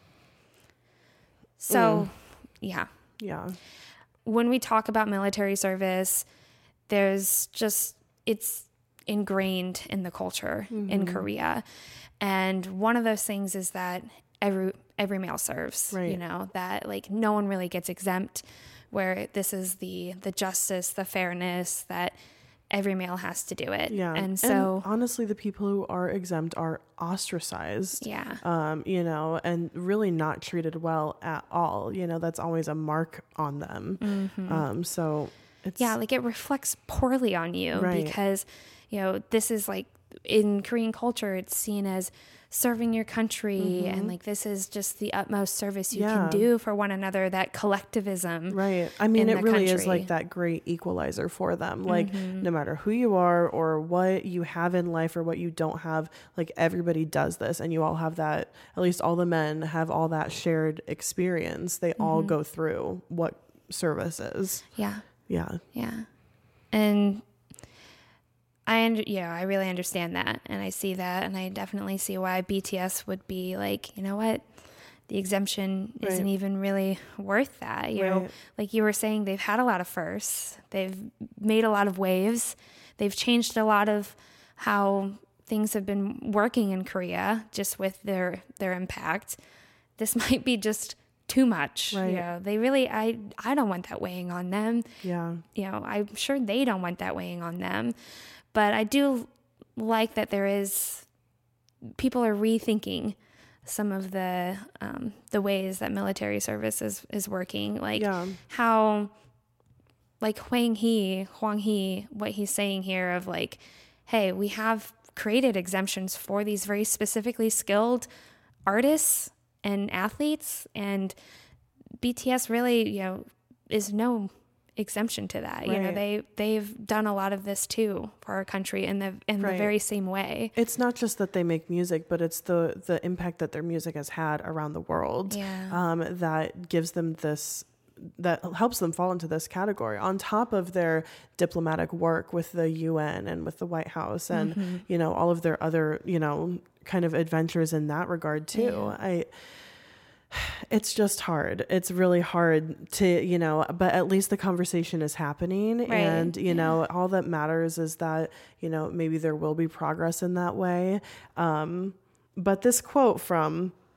So, Mm. yeah. Yeah. When we talk about military service, there's just, it's ingrained in the culture mm-hmm. in Korea. And one of those things is that every every male serves, right. you know, that like no one really gets exempt, where this is the the justice, the fairness that every male has to do it. Yeah. And so and honestly, the people who are exempt are ostracized. Yeah. Um, you know, and really not treated well at all. You know, that's always a mark on them. Mm-hmm. Um, so it's yeah, like it reflects poorly on you Right. because, you know, this is like in Korean culture, it's seen as serving your country Mm-hmm. and like this is just the utmost service you Yeah. can do for one another, that collectivism. Right. I mean, in it the really is country. like that great equalizer for them. Like, Mhm. no matter who you are or what you have in life or what you don't have, like everybody does this, and you all have that. At least all the men have all that shared experience. They all Mhm. go through what service is. Yeah. Yeah. Yeah. And I, under, yeah, I really understand that. And I see that. And I definitely see why B T S would be like, you know what? The exemption Right. isn't even really worth that. You know, Right. like you were saying, they've had a lot of firsts. They've made a lot of waves. They've changed a lot of how things have been working in Korea just with their, their impact. This might be just too much. Right. You know, they really, I, I don't want that weighing on them. Yeah. You know, I'm sure they don't want that weighing on them. But I do like that there is, people are rethinking some of the um, the ways that military service is, is working. Like Yeah. how, like Hwang Hee, Hwang Hee, what he's saying here of like, hey, we have created exemptions for these very specifically skilled artists and athletes, and B T S really, you know, is no exemption to that. You know, Right. they they've done a lot of this too for our country in the in Right. the very same way. It's not just that they make music, but it's the the impact that their music has had around the world. Yeah. Um, that gives them this, that helps them fall into this category, on top of their diplomatic work with the U N and with the White House, and Mm-hmm. you know, all of their other, you know, kind of adventures in that regard too. Yeah. I it's just hard. It's really hard to, you know, but at least the conversation is happening. Right. And, you know, all that matters is that, you know, maybe there will be progress in that way. Um, but this quote from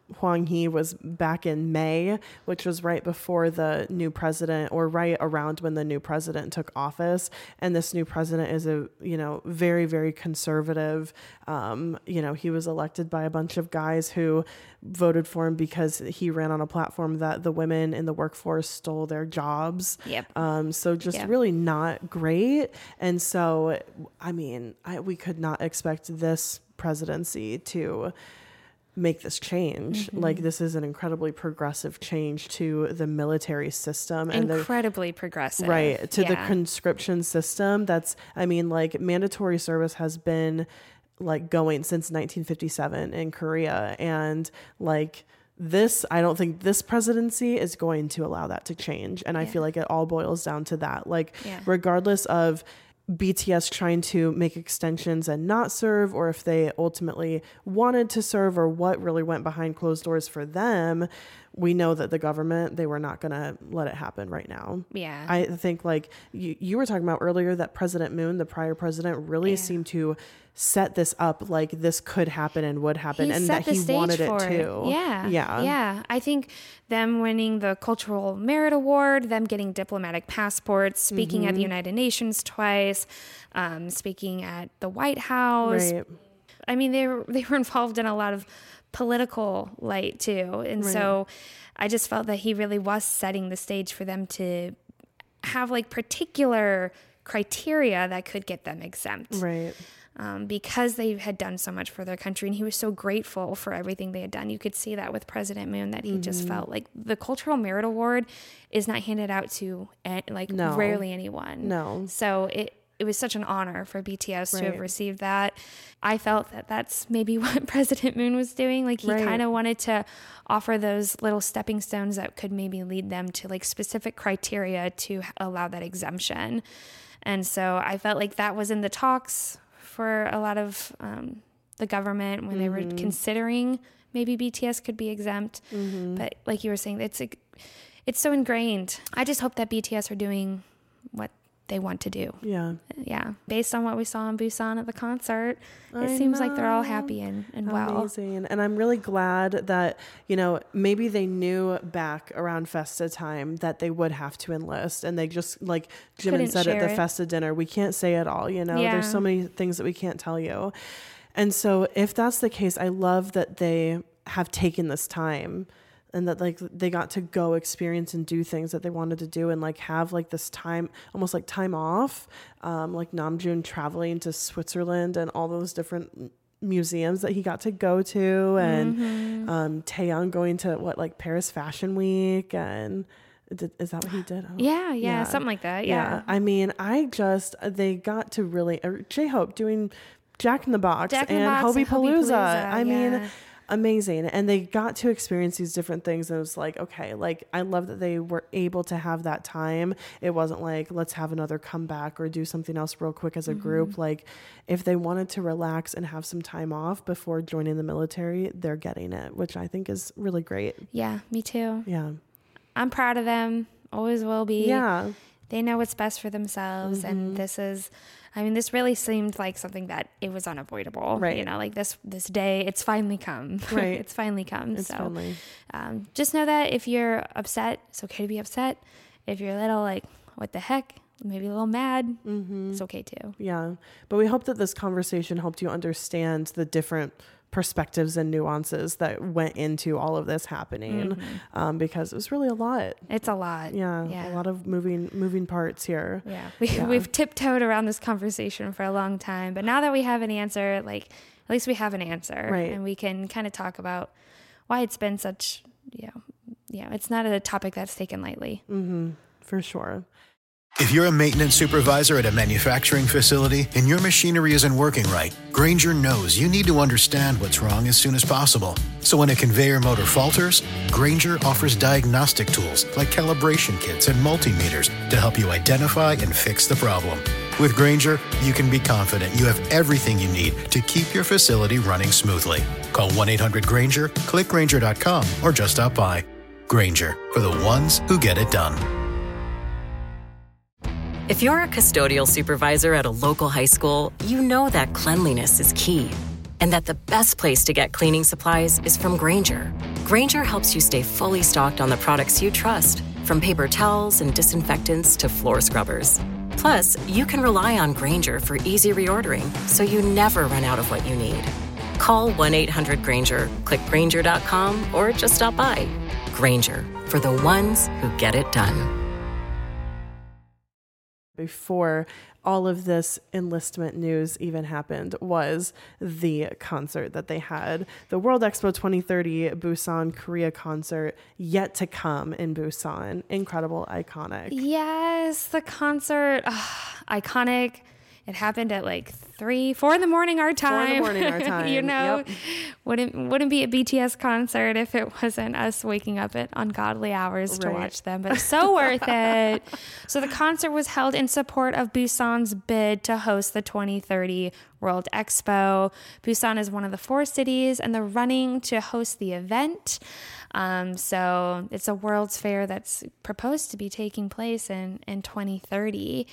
Hwang Hee was back in May, which was right before the new president, or right around when the new president took office. And this new president is a, you know, very, very conservative. Um, you know, he was elected by a bunch of guys who voted for him because he ran on a platform that the women in the workforce stole their jobs. Yep. Um, so just Yep. really not great. And so, I mean, I, we could not expect this presidency to make this change. Mm-hmm. Like, this is an incredibly progressive change to the military system and the, Incredibly progressive. right, to the Yeah. conscription system. That's, I mean, like, mandatory service has been like going since nineteen fifty-seven in Korea, and like this, I don't think this presidency is going to allow that to change. And I Yeah. feel like it all boils down to that. Like, Yeah. regardless of B T S trying to make extensions and not serve, or if they ultimately wanted to serve, or what really went behind closed doors for them, we know that the government, they were not going to let it happen right now. Yeah. I think, like you, you were talking about earlier, that President Moon, the prior president, really Yeah. seemed to set this up like this could happen and would happen, He and set that the he stage wanted it for too. Yeah. Yeah. Yeah. I think them winning the Cultural Merit Award, them getting diplomatic passports, speaking at the United Nations twice, um, speaking at the White House. Right. I mean, they were, they were involved in a lot of political light too. And Right. so I just felt that he really was setting the stage for them to have like particular criteria that could get them exempt. Right. Um, because they had done so much for their country, and he was so grateful for everything they had done. You could see that with President Moon, that he Mm-hmm. just felt like the Cultural Merit Award is not handed out to eh, like No. rarely anyone. No. So it it was such an honor for B T S to have Right. received that. I felt that that's maybe what President Moon was doing. Like, he Right. kind of wanted to offer those little stepping stones that could maybe lead them to like specific criteria to allow that exemption. And so I felt like that was in the talks for a lot of um, the government when they were considering maybe B T S could be exempt. But like you were saying, it's like, it's so ingrained. I just hope that B T S are doing what they want to do. Yeah. Yeah. Based on what we saw in Busan at the concert, it I seems like they're all know. happy and, and well. Amazing. And I'm really glad that, you know, maybe they knew back around Festa time that they would have to enlist, and they just, like Jimin Couldn't said at share the it. Festa dinner, we can't say it all, you know, Yeah. there's so many things that we can't tell you. And so if that's the case, I love that they have taken this time, and that like they got to go experience and do things that they wanted to do, and like have like this time, almost like time off, um, like Namjoon traveling to Switzerland and all those different museums that he got to go to, and Mm-hmm. um, Taeyong going to what, like Paris Fashion Week, and did, is that what he did? Oh, Yeah, yeah, something like that. Yeah. I mean, I just, they got to really, uh, J-Hope doing Jack in the Box Jack in the and Box Hobie and Hobie Palooza. Palooza, I mean, yeah. amazing. And they got to experience these different things. And it was like, okay, like, I love that they were able to have that time. It wasn't like, let's have another comeback or do something else real quick as a group. Like, if they wanted to relax and have some time off before joining the military, they're getting it, which I think is really great. Yeah, me too. Yeah. I'm proud of them. Always will be. Yeah. They know what's best for themselves. Mm-hmm. And this is, I mean, this really seemed like something that it was unavoidable. Right. You know, like this, this day, it's finally come. Right. It's finally come. It's so finally. Um, just know that if you're upset, it's okay to be upset. If you're a little like, what the heck? Maybe a little mad. Mm-hmm. It's okay too. Yeah. But we hope that this conversation helped you understand the different perspectives and nuances that went into all of this happening, Mm-hmm. um, because it was really a lot. It's a lot. Yeah, Yeah. a lot of moving moving parts here. Yeah. We, Yeah. We've tiptoed around this conversation for a long time, but now that we have an answer, like at least we have an answer, Right. and we can kind of talk about why it's been such, you know, yeah, it's not a topic that's taken lightly. Mm-hmm, for sure. If you're a maintenance supervisor at a manufacturing facility and your machinery isn't working right, Grainger knows you need to understand what's wrong as soon as possible. So when a conveyor motor falters, Grainger offers diagnostic tools like calibration kits and multimeters to help you identify and fix the problem. With Grainger, you can be confident you have everything you need to keep your facility running smoothly. Call one eight hundred Grainger, click Grainger dot com, or just stop by. Grainger, for the ones who get it done. If you're a custodial supervisor at a local high school, you know that cleanliness is key. and that the best place to get cleaning supplies is from Grainger. Grainger helps you stay fully stocked on the products you trust, from paper towels and disinfectants to floor scrubbers. Plus, you can rely on Grainger for easy reordering, so you never run out of what you need. Call one eight hundred Grainger, click Grainger dot com, or just stop by. Grainger, for the ones who get it done. Before all of this enlistment news even happened was the concert that they had. The World Expo twenty thirty Busan, Korea concert, yet to come in Busan. Incredible, iconic. Yes, the concert, ugh, iconic. It happened at like three, four in the morning our time. Four in the morning our time. You know, yep. wouldn't wouldn't be a B T S concert if it wasn't us waking up at ungodly hours to Right. watch them. But so worth it. So the concert was held in support of Busan's bid to host the twenty thirty World Expo. Busan is one of the four cities in the running to host the event. Um, so it's a World's Fair that's proposed to be taking place in in twenty thirty.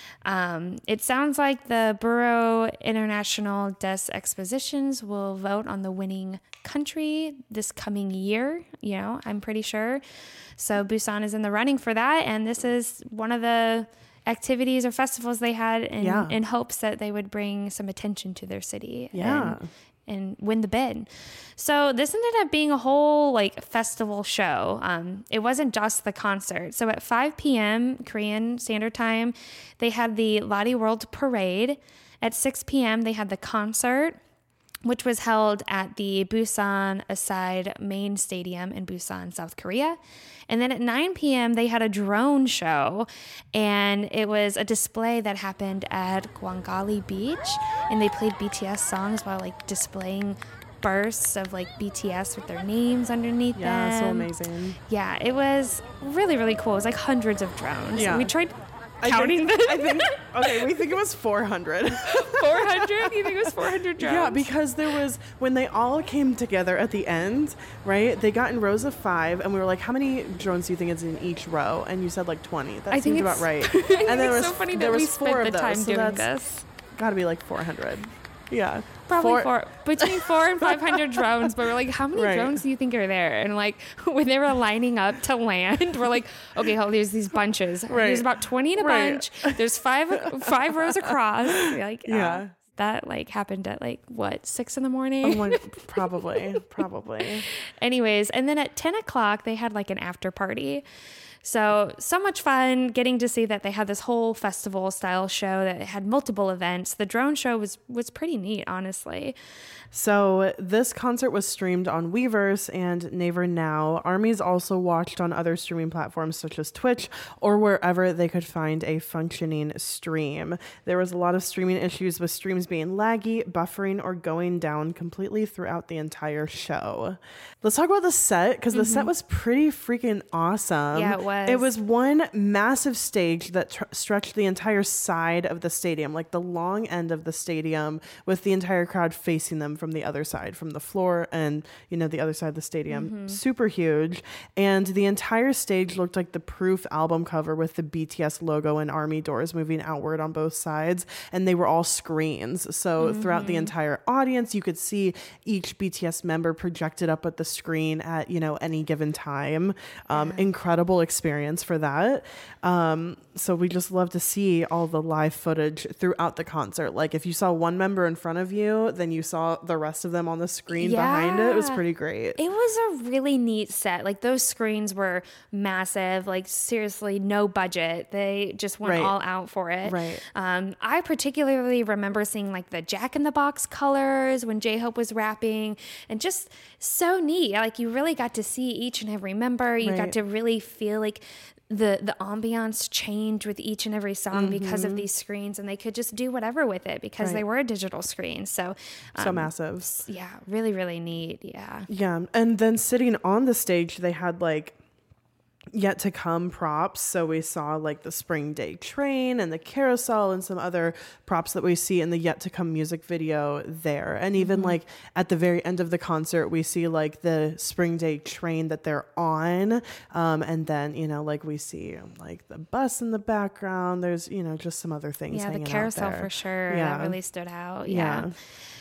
Um, it sounds like the Bureau International des Expositions will vote on the winning country this coming year. You know, I'm pretty sure. So Busan is in the running for that. And this is one of the activities or festivals they had in, Yeah. in hopes that they would bring some attention to their city. Yeah. And, and win the bid. So this ended up being a whole like festival show. Um, it wasn't just the concert. So at five p.m. Korean Standard Time, they had the Lottie World Parade. At six p.m. they had the concert, which was held at the Busan Aside Main Stadium in Busan, South Korea. And then at nine p.m. they had a drone show, and it was a display that happened at Gwangali Beach, and they played B T S songs while like displaying bursts of like B T S with their names underneath Yeah, so them. amazing. Yeah, it was really, really cool. It was like hundreds of drones. Yeah. We tried I counting think, them. I think, okay, we think it was four hundred. four hundred? You think it was four hundred drones? Yeah, because there was, when they all came together at the end, right, they got in rows of five, and we were like, how many drones do you think is in each row? And you said like twenty. That I think seemed it's- about right. I think and there it's was, so funny there that we was four spent of the those, time so doing that's this. Gotta be like four hundred. Yeah. Probably four, between four and five hundred drones. But we're like, how many Right. drones do you think are there? And like, when they were lining up to land, we're like, okay, hold, there's these bunches. Right. There's about twenty in a Right. bunch. There's five five rows across. We're like, uh, Yeah. that like happened at like what six in the morning. Oh my, probably, probably. Anyways, and then at ten o'clock they had like an after party. So, so much fun getting to see that they had this whole festival style show that had multiple events. The drone show was was pretty neat, honestly. So this concert was streamed on Weverse and Naver Now. Armies also watched on other streaming platforms such as Twitch or wherever they could find a functioning stream. There was a lot of streaming issues with streams being laggy, buffering, or going down completely throughout the entire show. Let's talk about the set, because the set was pretty freaking awesome. Yeah, it was. It was one massive stage that tr- stretched the entire side of the stadium, like the long end of the stadium, with the entire crowd facing them from the other side, from the floor and, you know, the other side of the stadium. Mm-hmm. Super huge. And the entire stage looked like the Proof album cover with the B T S logo and army doors moving outward on both sides. And they were all screens. So Mm-hmm. throughout the entire audience, you could see each B T S member projected up at the screen at, you know, any given time. Um, Yeah. Incredible experience for that. Um, so we just love to see all the live footage throughout the concert. Like if you saw one member in front of you, then you saw the rest of them on the screen behind it. It was Yeah. pretty great. It was a really neat set. Like those screens were massive, like seriously no budget. They just went Right. all out for it. Right. Um, I particularly remember seeing like the Jack in the Box colors when J-Hope was rapping, and just so neat. Like you really got to see each and every member. You Right. got to really feel like the the ambiance changed with each and every song because of these screens, and they could just do whatever with it because Right. they were digital screens. So So um, massive. yeah, really, really neat. Yeah. Yeah. And then sitting on the stage, they had like yet to come props. So we saw like the Spring Day train and the carousel and some other props that we see in the yet to come music video there. And even Mm-hmm. like at the very end of the concert, we see like the Spring Day train that they're on. Um, and then, you know, like we see like the bus in the background. There's, you know, just some other things. Yeah, the hanging out carousel there. for sure. Yeah. That really stood out. Yeah. Yeah.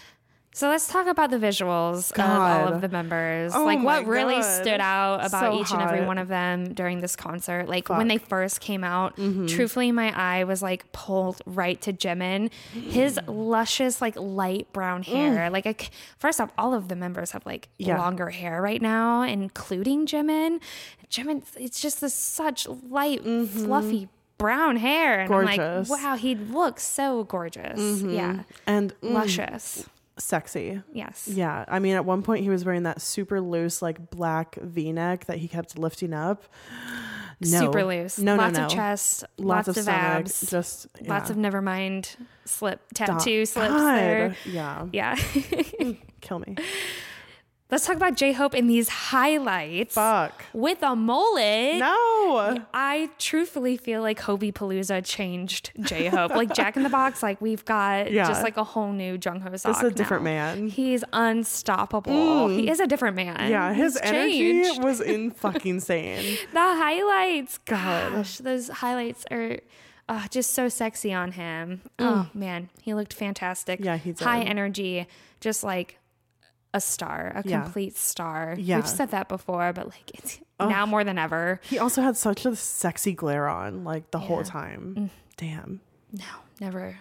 So let's talk about the visuals God. of all of the members. Oh like what my really God. stood out about So each and every hot. one of them during this concert. Like Fuck. when they first came out, Mhm. truthfully, my eye was like pulled right to Jimin. His luscious, like light brown hair. Mm. Like, I c first off, all of the members have like Yeah. longer hair right now, including Jimin. Jimin, it's just this such light, fluffy brown hair. And Gorgeous. I'm like, wow, he looks so gorgeous. Mhm. Yeah. And mm, luscious. sexy. Yes. Yeah. I mean, at one point he was wearing that super loose, like black V-neck that he kept lifting up. No. Super loose. No, lots no, no. of chest, Lots lots, of of, stomach, abs, just, lots yeah. of nevermind slip tattoo Da- slips God. there. Yeah. Yeah. Kill me. Let's talk about J-Hope in these highlights. Fuck. With a mullet. No. I truthfully feel like Hobie Palooza changed J-Hope. Like Jack in the Box, like we've got Yeah. just like a whole new Jungho Sok. This is a different now. man. He's unstoppable. Mm. He is a different man. Yeah, his He's energy changed. was in fucking sane. The highlights. God. Gosh, those highlights are uh, just so sexy on him. Oh, man. He looked fantastic. Yeah, he did. High energy, just like a star, a Yeah. complete star. Yeah. We've said that before, but like it's Ugh. now more than ever. He also had such a sexy glare on, like the whole Yeah. time. Mm. Damn. No, never.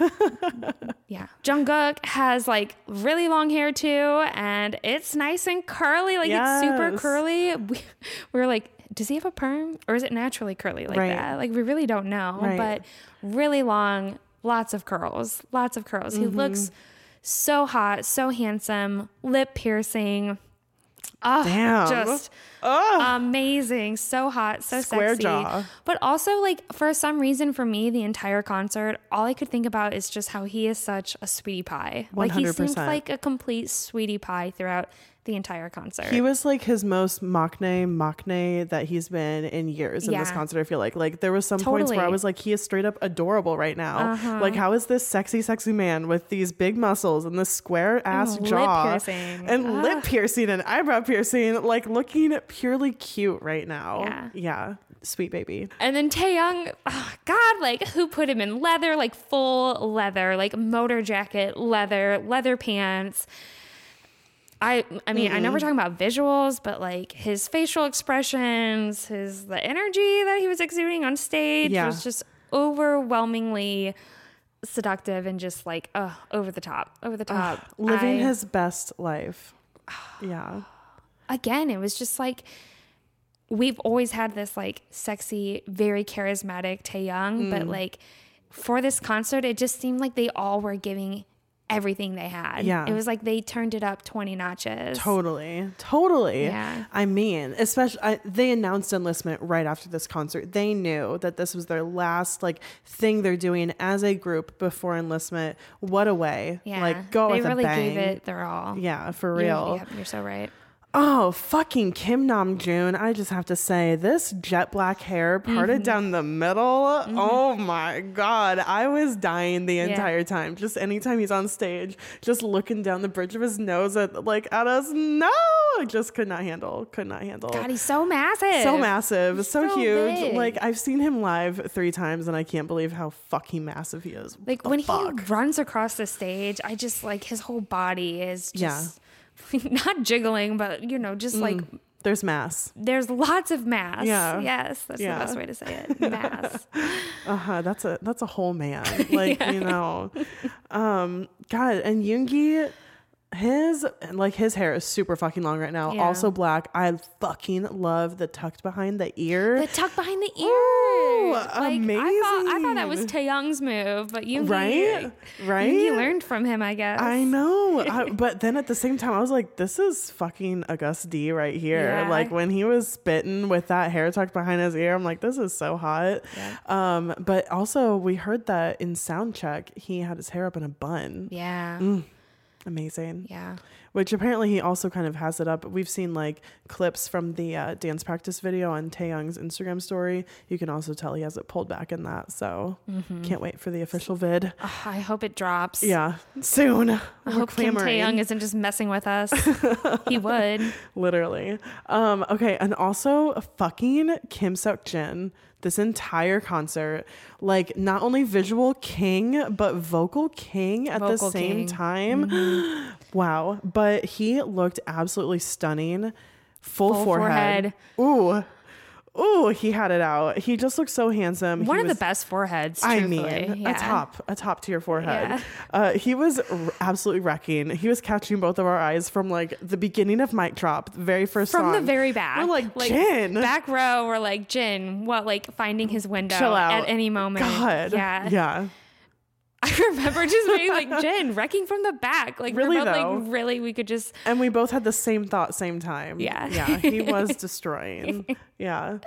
Yeah. Jungkook has like really long hair too, and it's nice and curly. Like it's super Yes. curly. We, we were like, does he have a perm or is it naturally curly like Right. that? Like we really don't know, Right. but really long, lots of curls, lots of curls. He Mhm. looks so hot, so handsome, lip piercing. Oh, Damn. just Ugh. amazing. So hot, so Square sexy. jaw. But also, like, for some reason, for me, the entire concert, all I could think about is just how he is such a sweetie pie. Like, he seemed one hundred percent. like a complete sweetie pie throughout the entire concert. He was like his most maknae maknae that he's been in years in this Yeah. concert. I feel like like there was some points where I Totally. was like, he is straight up adorable right now. Uh-huh. Like, how is this sexy, sexy man with these big muscles and this square ass Oh, lip jaw piercing. and Ugh. lip piercing and eyebrow piercing, like looking purely cute right now. Yeah. Yeah. Sweet baby. And then Taeyong, oh God, like who put him in leather, like full leather, like motor jacket, leather, leather pants. I I mean, I know we're talking about visuals, but like his facial expressions, his the energy that he was exuding on stage Yeah. was just overwhelmingly seductive and just like uh over the top, over the top. Living I- his best life. Yeah. again, it was just like we've always had this like sexy, very charismatic Taeyong, but Mm. like for this concert, it just seemed like they all were giving everything they had. Yeah. It was like they turned it up twenty notches. Totally. Totally. Yeah. I mean, especially I, they announced enlistment right after this concert. They knew that this was their last like thing they're doing as a group before enlistment. What a way. Yeah. Like go they with really a bang. gave it their all. Yeah, for You're- real. You're, you're so right. Oh, fucking Kim Namjoon. I just have to say, this jet black hair parted Mhm. down the middle. Oh my God. I was dying the Yeah. entire time. Just anytime he's on stage, just looking down the bridge of his nose at like at us. No, I just could not handle, could not handle. God, he's so massive. So massive, so, so huge. big. Like I've seen him live three times and I can't believe how fucking massive he is. Like The when fuck? he runs across the stage, I just like his whole body is Yeah. just not jiggling, but you know, just like Mm, there's mass. there's lots of mass. Yeah. Yes, that's Yeah. the best way to say it. Mass. Uh-huh. That's a that's a whole man. Like, you know. Um, God, and Yoongi, his like his hair is super fucking long right now. Yeah. Also black. I fucking love the tucked behind the ear. The tuck behind the ear. Ooh, like, I thought I thought that was amazing. Taeyong's move, but you Right? Right? You learned from him, I guess. I know. I, but then at the same time, I was like, this is fucking August D right here. Yeah. Like when he was spitting with that hair tucked behind his ear, I'm like, this is so hot. Yeah. Um, but also we heard that in sound check, he had his hair up in a bun. Yeah. Mm, amazing. Yeah. Which apparently he also kind of has it up. We've seen like clips from the uh, dance practice video on Taeyong's Instagram story. You can also tell he has it pulled back in that. So Mhm. can't wait for the official vid. Ugh, I hope it drops. Yeah, soon. I We're hope Kim clamoring. Taeyong isn't just messing with us. He would. Literally. Um, okay, and also fucking Kim Seok-jin this entire concert, like not only visual king but vocal king at the Vocal same king. time. Mhm. Wow. But he looked absolutely stunning. Full, Full forehead. forehead. Ooh. Ooh, he had it out. He just looked so handsome. One he of was, the best foreheads. I truthfully. mean, yeah. a top, a top tier forehead. Yeah. Uh, he was r- absolutely wrecking. He was catching both of our eyes from like the beginning of Mic Drop, the very first From song. the very back. We're like, Jin. Back row, we're like, Jin, what, like finding his window Chill out. at any moment. God. Yeah. Yeah. I remember just being like, Jin, wrecking from the back. Like, Really, we're both though? like, really, we could just. And we both had the same thought, same time. Yeah. Yeah. He was destroying. Yeah.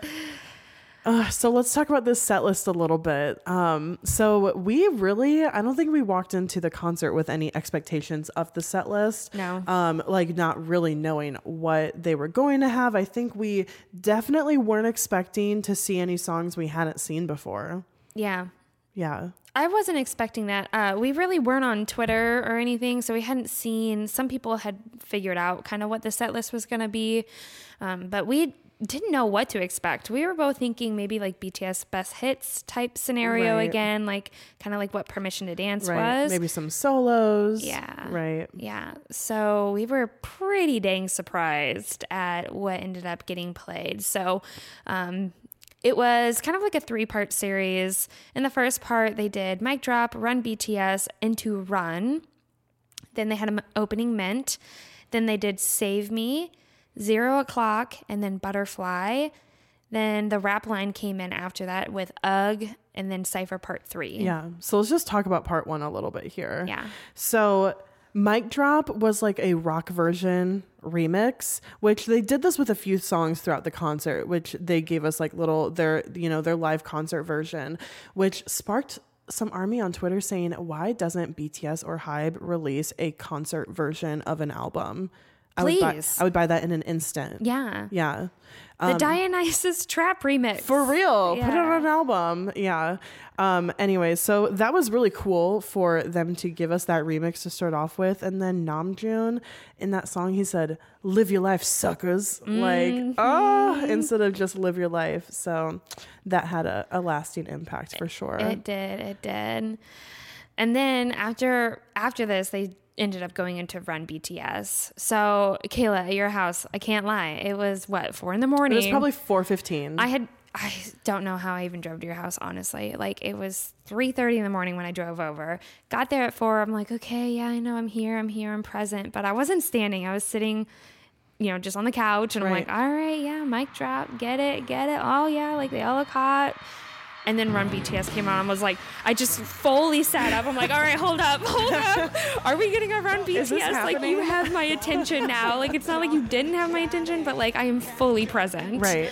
Uh, so let's talk about this set list a little bit. Um, so we really, I don't think we walked into the concert with any expectations of the set list. No. Um, like not really knowing what they were going to have. I think we definitely weren't expecting to see any songs we hadn't seen before. Yeah. Yeah. I wasn't expecting that. Uh, we really weren't on Twitter or anything, so we hadn't seen. Some people had figured out kind of what the set list was going to be, um, but we didn't know what to expect. We were both thinking maybe like B T S best hits type scenario Right. again, like kind of like what Permission to Dance Right. was. Maybe some solos. Yeah. Right. Yeah. So we were pretty dang surprised at what ended up getting played. So, um, it was kind of like a three-part series. In the first part, they did Mic Drop, Run B T S, Into Run. Then they had an opening Mint. Then they did Save Me, Zero O'Clock, and then Butterfly. Then the rap line came in after that with Ugh, and then Cypher Part three. Yeah. So let's just talk about part one a little bit here. Yeah. So Mic Drop was like a rock version remix, which they did this with a few songs throughout the concert, which they gave us like little, their, you know, their live concert version, which sparked some army on Twitter saying, why doesn't B T S or Hybe release a concert version of an album? I would buy, Please. I would buy that in an instant. Yeah. Yeah. The Um, Dionysus Trap remix. For real. Put it Yeah. on an album. Yeah. Um, anyway, so that was really cool for them to give us that remix to start off with. And then Namjoon, in that song, he said, live your life, suckers. Mm-hmm. Like, oh, instead of just live your life. So that had a, a lasting impact for sure. It did. It did. And then after after this, they ended up going into Run B T S. So Kayla, at your house, I can't lie, it was what, four in the morning. It was probably four fifteen. I had I don't know how I even drove to your house, honestly. Like, it was three thirty in the morning when I drove over. Got there at four. I'm like, okay, yeah, I know I'm here. I'm here. I'm present. But I wasn't standing. I was sitting, you know, just on the couch. And I'm Right. like, all right, yeah, mic drop. Get it, get it. Oh, yeah, like they all look hot. And then Run B T S came on and was like, I just fully sat up. I'm like, all right, hold up, hold up. Are we getting a Run B T S? Is this Like, happening? you have my attention now. Like, it's not like you didn't have my attention, but like, I am fully present. Right.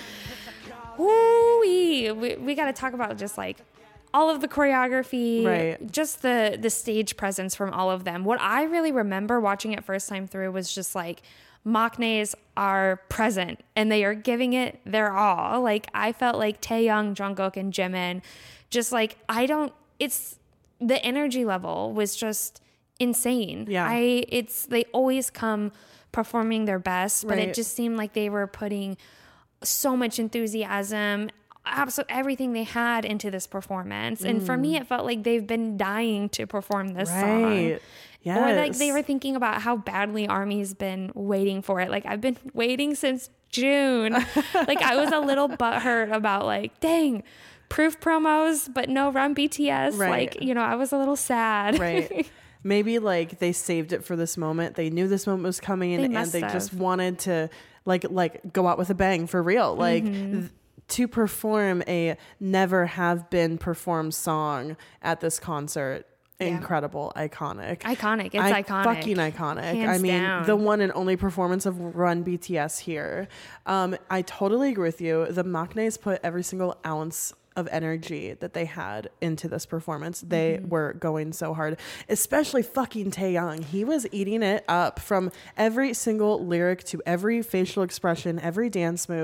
Woo-wee. We, we got to talk about just like all of the choreography, Right. just the the stage presence from all of them. What I really remember watching it first time through was just like, Maknaes are present and they are giving it their all. Like, I felt like Taeyoung, Jungkook, and Jimin, just like, I don't, it's, the energy level was just insane. Yeah. I, it's, they always come performing their best, but Right. it just seemed like they were putting so much enthusiasm, absolutely everything they had into this performance. And for me, it felt like they've been dying to perform this song. Right. Yes. Or like they were thinking about how badly ARMY's been waiting for it. Like, I've been waiting since June. Like, I was a little butthurt about like, dang, Proof promos, but no Run B T S. Right. Like, you know, I was a little sad. Right. Maybe like they saved it for this moment. They knew this moment was coming They and must they have. just wanted to like like go out with a bang for real. Like Mm-hmm. th- to perform a never have been performed song at this concert. Yeah. Incredible, iconic. Iconic. It's I- iconic. Fucking iconic. Hands I mean, down. the one and only performance of Run B T S here. Um, I totally agree with you. The Maknaes put every single ounce of energy that they had into this performance. They Mm-hmm. were going so hard, especially fucking Taeyoung. He was eating it up from every single lyric to every facial expression, every dance move.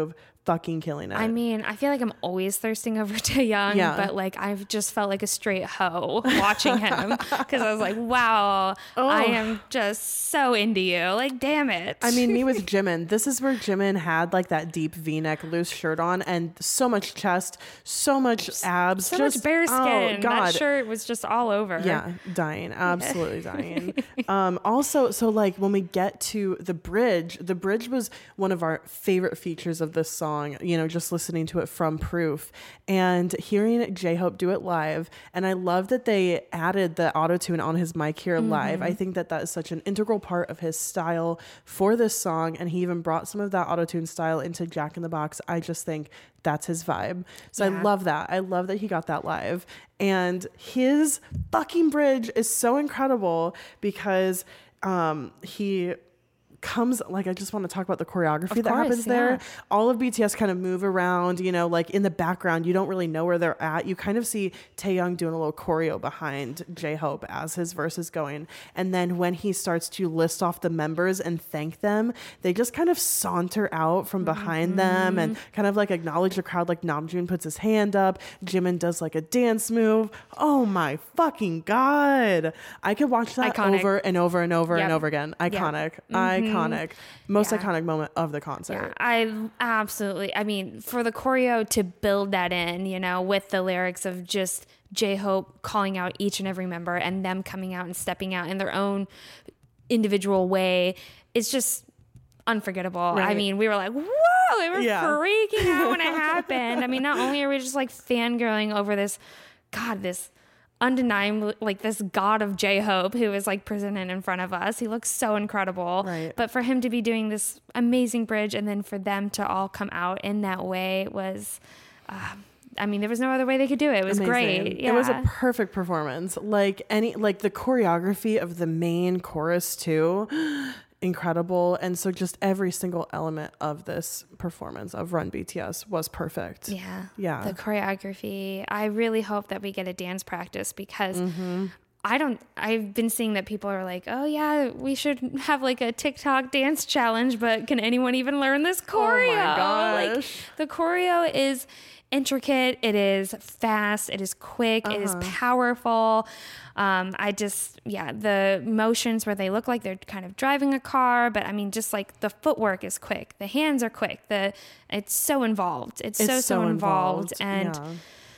fucking killing it. I mean, I feel like I'm always thirsting over Taehyung, Yeah. but like I've just felt like a straight hoe watching him because I was like, wow, Oh. I am just so into you. Like, damn it. I mean, me with Jimin. This is where Jimin had like that deep V-neck loose shirt on and so much chest, so much abs, so just much bare skin. Oh, God. That shirt was just all over. Yeah, dying, absolutely dying. Um, also, so like when we get to the bridge, the bridge was one of our favorite features of this song. You know, just listening to it from Proof and hearing J-Hope do it live. And I love that they added the auto-tune on his mic here Mm-hmm. live. I think that that is such an integral part of his style for this song. And he even brought some of that auto-tune style into Jack in the Box. I just think that's his vibe. So Yeah. I love that. I love that he got that live. And his fucking bridge is so incredible because um, he comes, like, I just want to talk about the choreography Of that course, happens there. yeah. All of B T S kind of move around, you know, like in the background, you don't really know where they're at. You kind of see Taehyung doing a little choreo behind J-Hope as his verse is going. And then when he starts to list off the members and thank them, they just kind of saunter out from behind them and kind of like acknowledge the crowd. Like Namjoon puts his hand up, Jimin does like a dance move. Oh my fucking God. I could watch that Iconic. over and over and over Yep. and over again. Iconic. Mhm. Iconic. Most Yeah. iconic moment of the concert. Yeah, I absolutely. I mean, for the choreo to build that in, you know, with the lyrics of just J-Hope calling out each and every member and them coming out and stepping out in their own individual way, it's just unforgettable. I Right. mean, we were like, whoa, we were Yeah. freaking out when it happened. I mean, not only are we just like fangirling over this, God, this undeniable, like this god of J-Hope who is like presented in front of us. He looks so incredible. Right. But for him to be doing this amazing bridge and then for them to all come out in that way was, uh, I mean, there was no other way they could do it. It was Amazing. great. Yeah. It was a perfect performance. Like any, like the choreography of the main chorus too. Incredible. And so just every single element of this performance of Run B T S was perfect. Yeah. Yeah. The choreography. I really hope that we get a dance practice because Mm-hmm. I don't, I've been seeing that people are like, oh yeah, we should have like a TikTok dance challenge, but can anyone even learn this choreo? Oh my gosh. Like the choreo is intricate. It is fast. It is quick. It is Uh-huh. powerful. Um, I just, yeah, the motions where they look like they're kind of driving a car, but I mean, just like the footwork is quick. The hands are quick. The, it's so involved. It's, It's so, so, so involved. involved. And Yeah.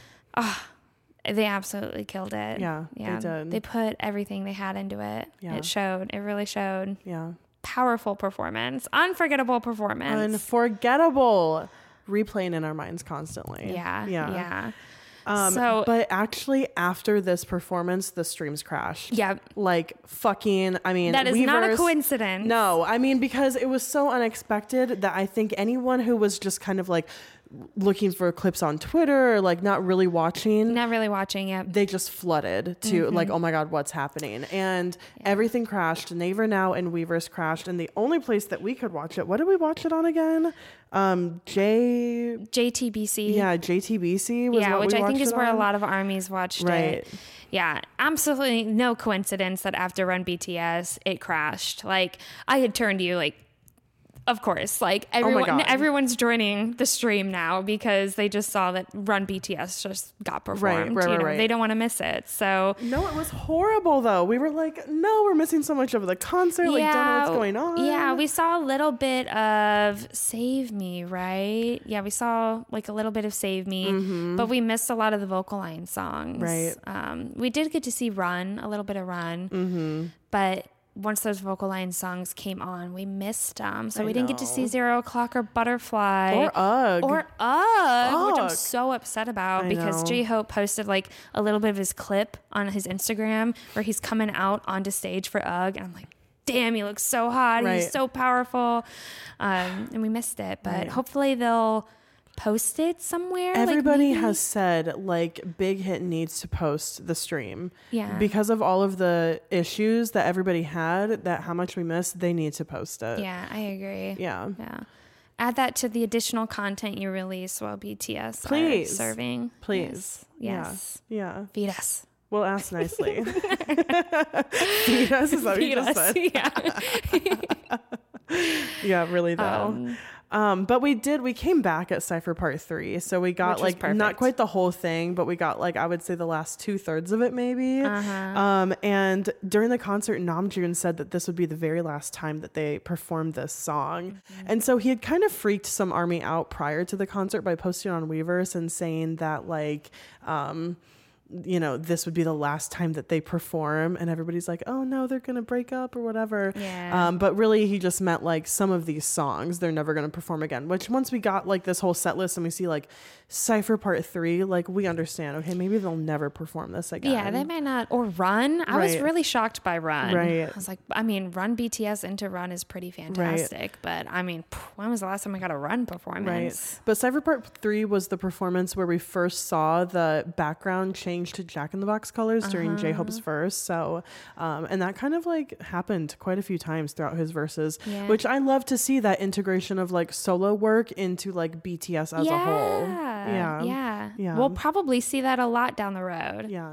ah, they absolutely killed it. Yeah, they yeah. did. They put everything they had into it. Yeah. It showed. It really showed. Yeah. Powerful performance. Unforgettable performance. Unforgettable. Replaying in our minds constantly. Yeah. Yeah. Yeah. Um, So- but actually, after this performance, the streams crashed. Yeah. Like fucking. I mean, That is not a Weverse- coincidence. No, I mean because it was so unexpected that I think anyone who was just kind of like looking for clips on Twitter or like not really watching, Not really watching it. they just flooded to Mm-hmm. like, oh my God, what's happening? And everything crashed. Naver Now and Weverse crashed. And the only place that we could watch it, what did we watch it on again? Um, J. J T B C. Yeah, J T B C was Yeah, what which we I think watched is it where a on. lot of armies watched Right. it. Yeah, absolutely no coincidence that after Run B T S, it crashed. Like, I had turned to you like, of course, like everyone, God. everyone's joining the stream now because they just saw that Run B T S just got performed. right, you right, know, right. They don't want to miss it. So No, it was horrible though. We were like, no, we're missing so much of the concert. Like, don't know what's going on. Yeah, we saw a little bit of Save Me, right? Yeah, we saw like a little bit of Save Me, but we missed a lot of the vocal line songs. Right. Um, we did get to see Run, a little bit of Run, Mm-hmm. but once those vocal line songs came on, we missed them. So I we didn't get to see know. Zero O'Clock or Butterfly. Or Ugg. Or Ugg, which I'm Ugg. so upset about I because know. J-Hope posted like a little bit of his clip on his Instagram where he's coming out onto stage for Ugg. And I'm like, damn, he looks so hot. Right. He's so powerful. Um, and we missed it. But Right. hopefully they'll post it somewhere. like, Everybody maybe- has said like Big Hit needs to post the stream. Yeah. Because of all of the issues that everybody had, that how much we missed, they need to post it. Yeah, I agree. Yeah. Yeah. Add that to the additional content you release while B T S Please. are serving. Please. Yes. Yes. Yeah. Yeah. Feed us. We'll ask nicely. Feed us is that what you Feed just us. said? Yeah. Yeah, really though. Um, Um, but we did, we came back at Cypher Part three. So we got Which was like perfect. not quite the whole thing, but we got like, I would say the last two thirds of it maybe. Uh-huh. Um, and during the concert, Namjoon said that this would be the very last time that they performed this song. Mm-hmm. And so he had kind of freaked some ARMY out prior to the concert by posting on Weverse and saying that like, um, you know, this would be the last time that they perform, and everybody's like, oh no, they're gonna break up or whatever. Yeah. Um, but really he just meant like some of these songs they're never gonna perform again, which once we got like this whole set list and we see like Cypher Part three, like we understand, okay, maybe they'll never perform this again. Yeah, they might not. Or Run. I was Right. really shocked by Run. Right. I was like, I mean, Run B T S into Run is pretty fantastic. But I mean, pff, when was the last time I got a Run performance? Right. But Cypher Part three was the performance where we first saw the background change to Jack in the Box colors during Uh-huh. J-Hope's verse. So, um, and that kind of like happened quite a few times throughout his verses, Yeah. which I love to see that integration of like solo work into like B T S as yeah. a whole. Yeah. Yeah. Yeah. We'll probably see that a lot down the road. Yeah.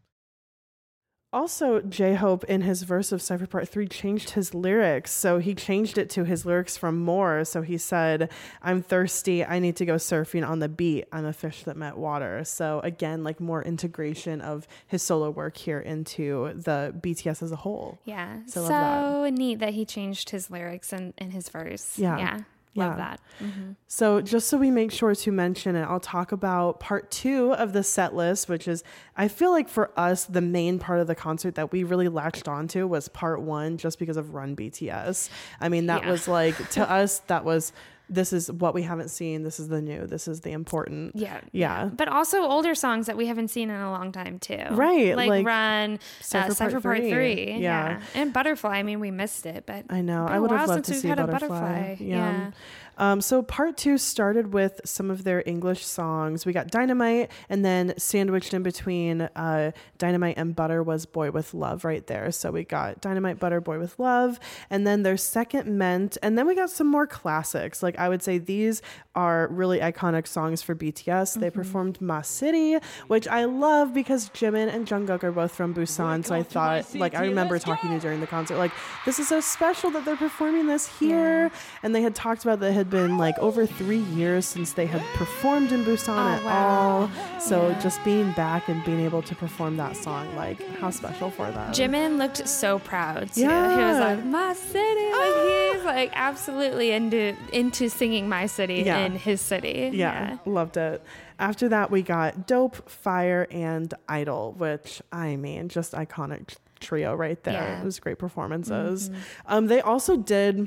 Also, J-Hope in his verse of Cypher Part three changed his lyrics. So he changed it to his lyrics from More. So he said, I'm thirsty. I need to go surfing on the beat. I'm a fish that met water. So again, like more integration of his solo work here into the B T S as a whole. Yeah. So, So, love that. neat that he changed his lyrics in, in his verse. Yeah. Yeah. Love Yeah. that. Mm-hmm. So just so we make sure to mention it, I'll talk about part two of the set list, which is, I feel like for us, the main part of the concert that we really latched onto was part one, just because of Run B T S. I mean, that Yeah. was like, to us, that was, this is what we haven't seen. This is the new, this is the important. Yeah. Yeah. But also older songs that we haven't seen in a long time too. Right, Like, like Run, Cypher uh, Cypher Part Part three. three. Yeah. Yeah. And Butterfly. I mean, we missed it, but I know. it's been I a would have while loved since to we've see had a Butterfly. Butterfly. Yeah. Yeah. Um, so part two started with some of their English songs. We got Dynamite, and then sandwiched in between uh, Dynamite and Butter was Boy With Love right there. So we got Dynamite, Butter, Boy With Love, and then their second Meant, and then we got some more classics. Like I would say these are really iconic songs for B T S. They Mm-hmm. performed Ma City, which I love because Jimin and Jungkook are both from Busan. So I thought, like, I remember talking to you during the concert, like, this is so special that they're performing this here. And they had talked about that it had been like over three years since they had performed in Busan Oh, at wow. all. So just being back and being able to perform that song, like, how special for them. Jimin looked so proud too. Yeah. He was like, My City. Like, he's like absolutely into into singing My City Yeah. in his city. Yeah, loved it. After that, we got Dope, Fire, and Idol, which, I mean, just iconic trio right there. Yeah. It was great performances. Mhm. Um, they also did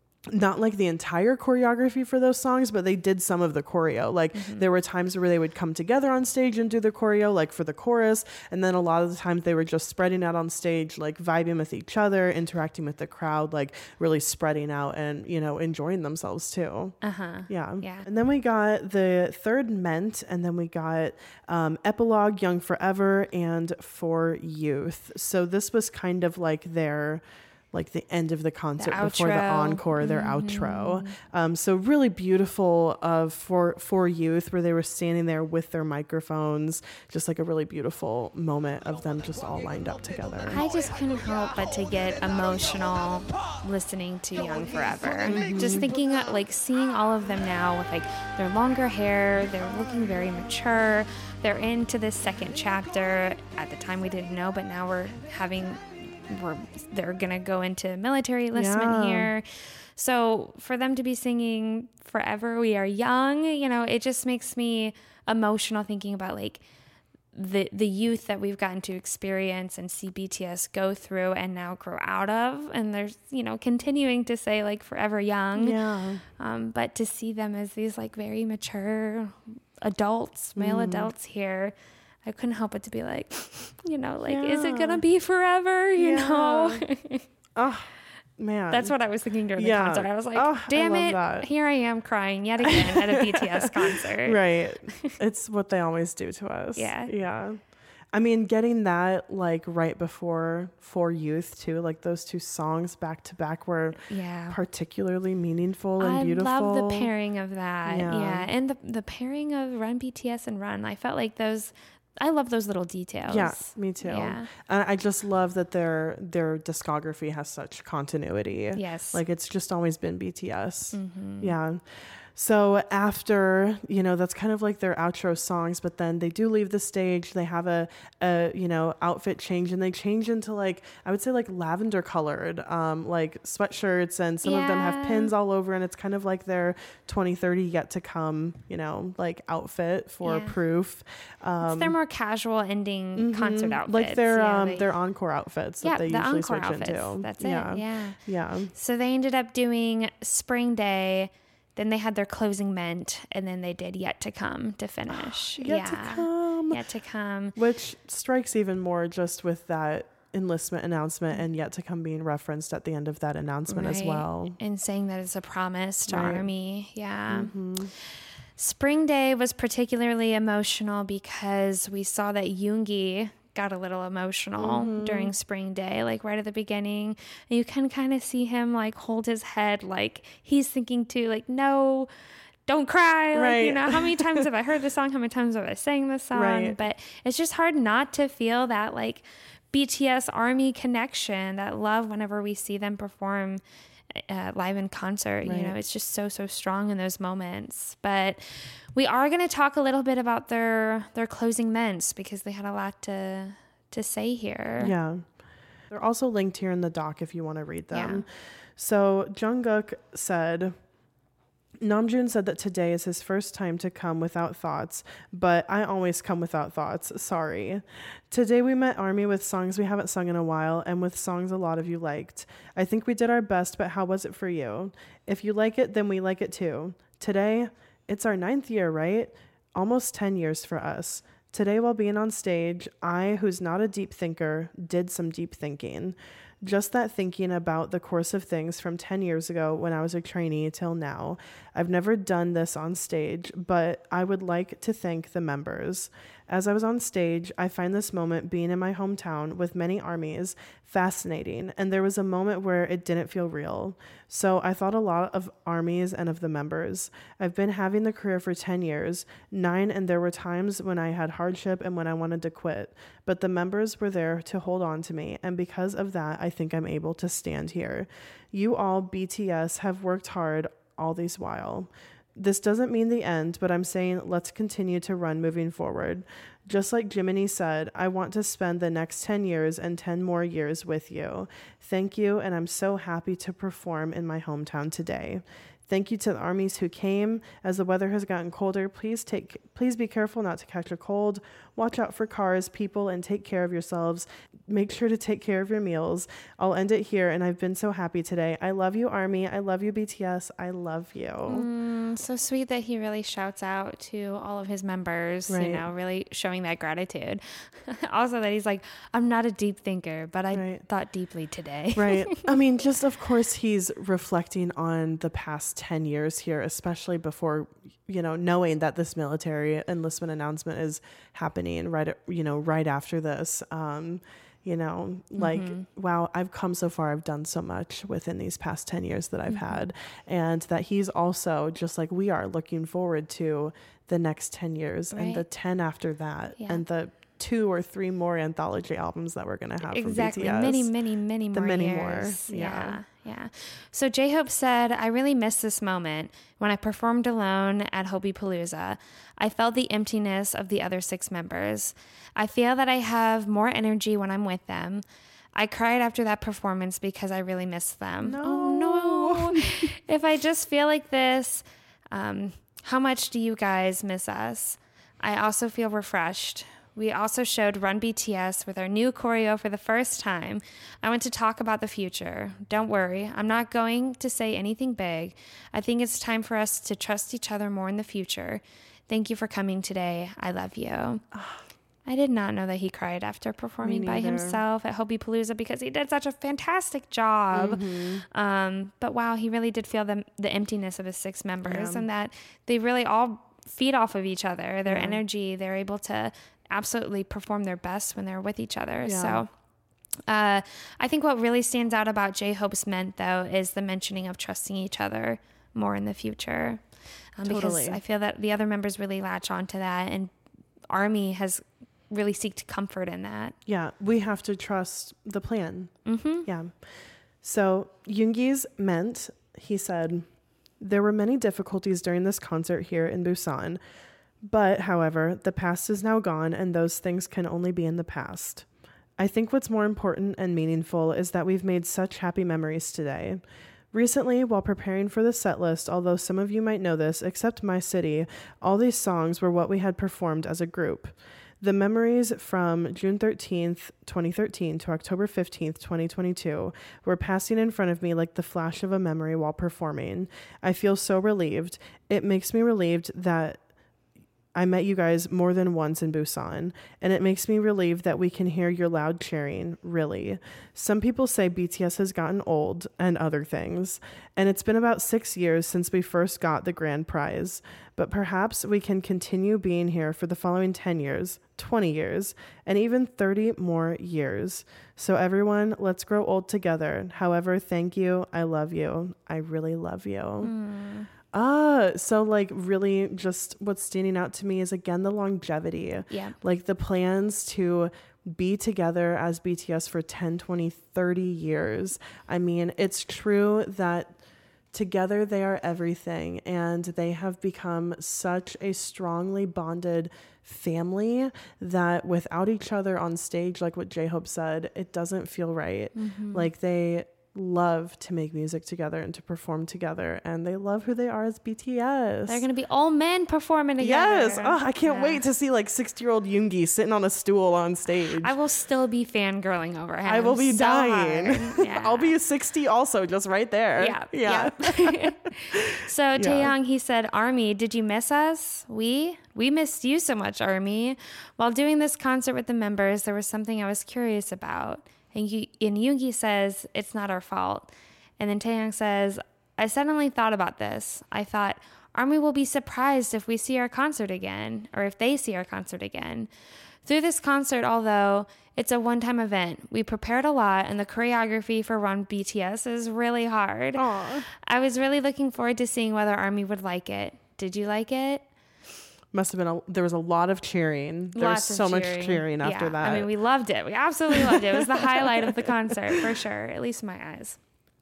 not like the entire choreography for those songs, but they did some of the choreo. Like there were times where they would come together on stage and do the choreo, like for the chorus. And then a lot of the times they were just spreading out on stage, like vibing with each other, interacting with the crowd, like really spreading out and, you know, enjoying themselves too. Uh-huh. Yeah. Yeah. And then we got the third Meant, and then we got um, Epilogue, Young Forever, and For Youth. So this was kind of like their, like the end of the concert before the outro. encore, their Mhm. outro. Um, so really beautiful of for for Youth, where they were standing there with their microphones, just like a really beautiful moment of them just all lined up together. I just couldn't help but to get emotional listening to Young Forever. Just thinking, uh, like, seeing all of them now with, like, their longer hair, they're looking very mature. They're into this second chapter. At the time, we didn't know, but now we're having, we're, they're going to go into military enlistment Yeah. here. So for them to be singing Forever We Are Young, you know, it just makes me emotional thinking about, like, the the youth that we've gotten to experience and see B T S go through and now grow out of, and there's, you know, continuing to say, like, Forever Young. Yeah. Um, but to see them as these, like, very mature adults, male Mm. adults here, I couldn't help but to be like, you know, like, is it Yeah. gonna be forever? You Yeah. know? Oh, man. That's what I was thinking during the Yeah. concert. I was like, Oh, I damn love it, that. here I am crying yet again at a B T S concert. Right. It's what they always do to us. Yeah. Yeah. I mean, getting that like right before For Youth too, like those two songs back to back were Yeah. particularly meaningful and I beautiful. love the pairing of that. Yeah. Yeah. And the the pairing of Run B T S and Run. I felt like those I love those little details. Yeah, me too. Yeah. And I just love that their their discography has such continuity. Yes. Like it's just always been B T S. Mm-hmm. Yeah. So after, you know, that's kind of like their outro songs, but then they do leave the stage. They have a, a you know, outfit change, and they change into like, I would say like lavender colored, um, like sweatshirts, and some yeah. of them have pins all over, and it's kind of like their twenty thirty yet to come, you know, like outfit for yeah. Proof. Um, it's their more casual ending mm-hmm. concert outfits. Like their, yeah, um, they, their encore outfits yeah, that they the usually encore switch outfits. into. That's yeah. it. Yeah. Yeah. So they ended up doing Spring Day. Then they had their closing Meant, and then they did Yet to Come to finish. Yet yeah. to Come. Yet to Come. Which strikes even more just with that enlistment announcement and Yet to Come being referenced at the end of that announcement right. as well. And saying that it's a promise to right. Army. Yeah. Mm-hmm. Spring Day was particularly emotional because we saw that Yoongi got a little emotional mm-hmm. during Spring Day, like right at the beginning. And you can kind of see him like hold his head, like he's thinking too, like, no, don't cry. Right. Like, you know, how many times have I heard this song? How many times have I sang this song? Right. But it's just hard not to feel that like B T S Army connection, that love whenever we see them perform Uh, live in concert. Right. You know, it's just so so strong in those moments. But we are going to talk a little bit about their their closing Ments, because they had a lot to to say here. Yeah, they're also linked here in the doc if you want to read them. Yeah. So Jungkook said, Namjoon said that today is his first time to come without thoughts, but I always come without thoughts. Sorry. Today we met Army with songs we haven't sung in a while, and with songs a lot of you liked. I think we did our best, but how was it for you? If you like it, then we like it too. Today, it's our ninth year, right? Almost ten years for us. Today, while being on stage, I, who's not a deep thinker, did some deep thinking. Just that thinking about the course of things from ten years ago when I was a trainee till now. I've never done this on stage, but I would like to thank the members. As I was on stage, I find this moment being in my hometown with many armies fascinating, and there was a moment where it didn't feel real. So I thought a lot of armies and of the members. I've been having the career for ten years, nine, and there were times when I had hardship and when I wanted to quit, but the members were there to hold on to me, and because of that, I think I'm able to stand here. You all, B T S, have worked hard all these while. This doesn't mean the end, but I'm saying let's continue to run moving forward. Just like Jiminy said, I want to spend the next ten years and ten more years with you. Thank you, and I'm so happy to perform in my hometown today. Thank you to the armies who came. As the weather has gotten colder, please take please be careful not to catch a cold. Watch out for cars, people, and take care of yourselves. Make sure to take care of your meals. I'll end it here, and I've been so happy today. I love you, Army. I love you, B T S. I love you. Mm, so sweet that he really shouts out to all of his members, right. you know, really showing that gratitude. Also that he's like, I'm not a deep thinker, but I right. thought deeply today. Right. I mean, just of course he's reflecting on the past ten years here, especially before, you know, knowing that this military enlistment announcement is happening right, you know, right after this. Um, you know, like, mm-hmm. wow, I've come so far. I've done so much within these past ten years that I've mm-hmm. had. And that he's also, just like we are, looking forward to the next ten years right. and the ten after that yeah. and the two or three more anthology albums that we're going to have exactly. from B T S. Many, many, many more the many years. more. Yeah. yeah. Yeah. So J-Hope said, I really miss this moment. When I performed alone at Hobie Palooza, I felt the emptiness of the other six members. I feel that I have more energy when I'm with them. I cried after that performance because I really miss them. No. Oh, no. If I just feel like this, um, how much do you guys miss us? I also feel refreshed. We also showed Run B T S with our new choreo for the first time. I want to talk about the future. Don't worry, I'm not going to say anything big. I think it's time for us to trust each other more in the future. Thank you for coming today. I love you. I did not know that he cried after performing by himself at Hobie Palooza because he did such a fantastic job. Mm-hmm. Um, but wow, he really did feel the, the emptiness of his six members yeah. and that they really all feed off of each other, their yeah. energy. They're able to absolutely perform their best when they're with each other. Yeah. So uh, I think what really stands out about J-Hope's Ment, though, is the mentioning of trusting each other more in the future. Um, totally. Because I feel that the other members really latch onto that, and Army has really seek comfort in that. Yeah, we have to trust the plan. Mm-hmm. Yeah. So Yoongi's meant, he said, there were many difficulties during this concert here in Busan. But, however, the past is now gone and those things can only be in the past. I think what's more important and meaningful is that we've made such happy memories today. Recently, while preparing for the set list, although some of you might know this, except My City, all these songs were what we had performed as a group. The memories from June thirteenth, twenty thirteen to October fifteenth, twenty twenty-two were passing in front of me like the flash of a memory while performing. I feel so relieved. It makes me relieved that I met you guys more than once in Busan, and it makes me relieved that we can hear your loud cheering, really. Some people say B T S has gotten old and other things, and it's been about six years since we first got the grand prize, but perhaps we can continue being here for the following ten years, twenty years, and even thirty more years. So everyone, let's grow old together. However, thank you. I love you. I really love you. Mm. Ah, so like really just what's standing out to me is again the longevity. Yeah. Like the plans to be together as B T S for ten, twenty, thirty years. I mean, it's true that together they are everything, and they have become such a strongly bonded family that without each other on stage, like what J-Hope said, it doesn't feel right. Mm-hmm. Like they love to make music together and to perform together, and they love who they are as B T S. They're gonna be all men performing together. Yes. Oh, I can't Yeah. wait to see like sixty year old Yoongi sitting on a stool on stage. I will still be fangirling over him. I will be so dying. hard. Yeah. I'll be sixty also, just right there. Yeah. Yeah. yeah. So Yeah. Taeyang, he said, "Army, did you miss us? We we missed you so much, Army. While doing this concert with the members, there was something I was curious about." And, you, and Yoongi says, "It's not our fault." And then Taeyang says, "I suddenly thought about this. I thought, Army will be surprised if we see our concert again, or if they see our concert again. Through this concert, although it's a one-time event, we prepared a lot, and the choreography for Run B T S is really hard. Aww. I was really looking forward to seeing whether Army would like it. Did you like it?" Must have been a, there was a lot of cheering. There Lots was so of much cheering. cheering after Yeah. that. I mean, we loved it. We absolutely loved it. It was the highlight of the concert for sure, at least in my eyes.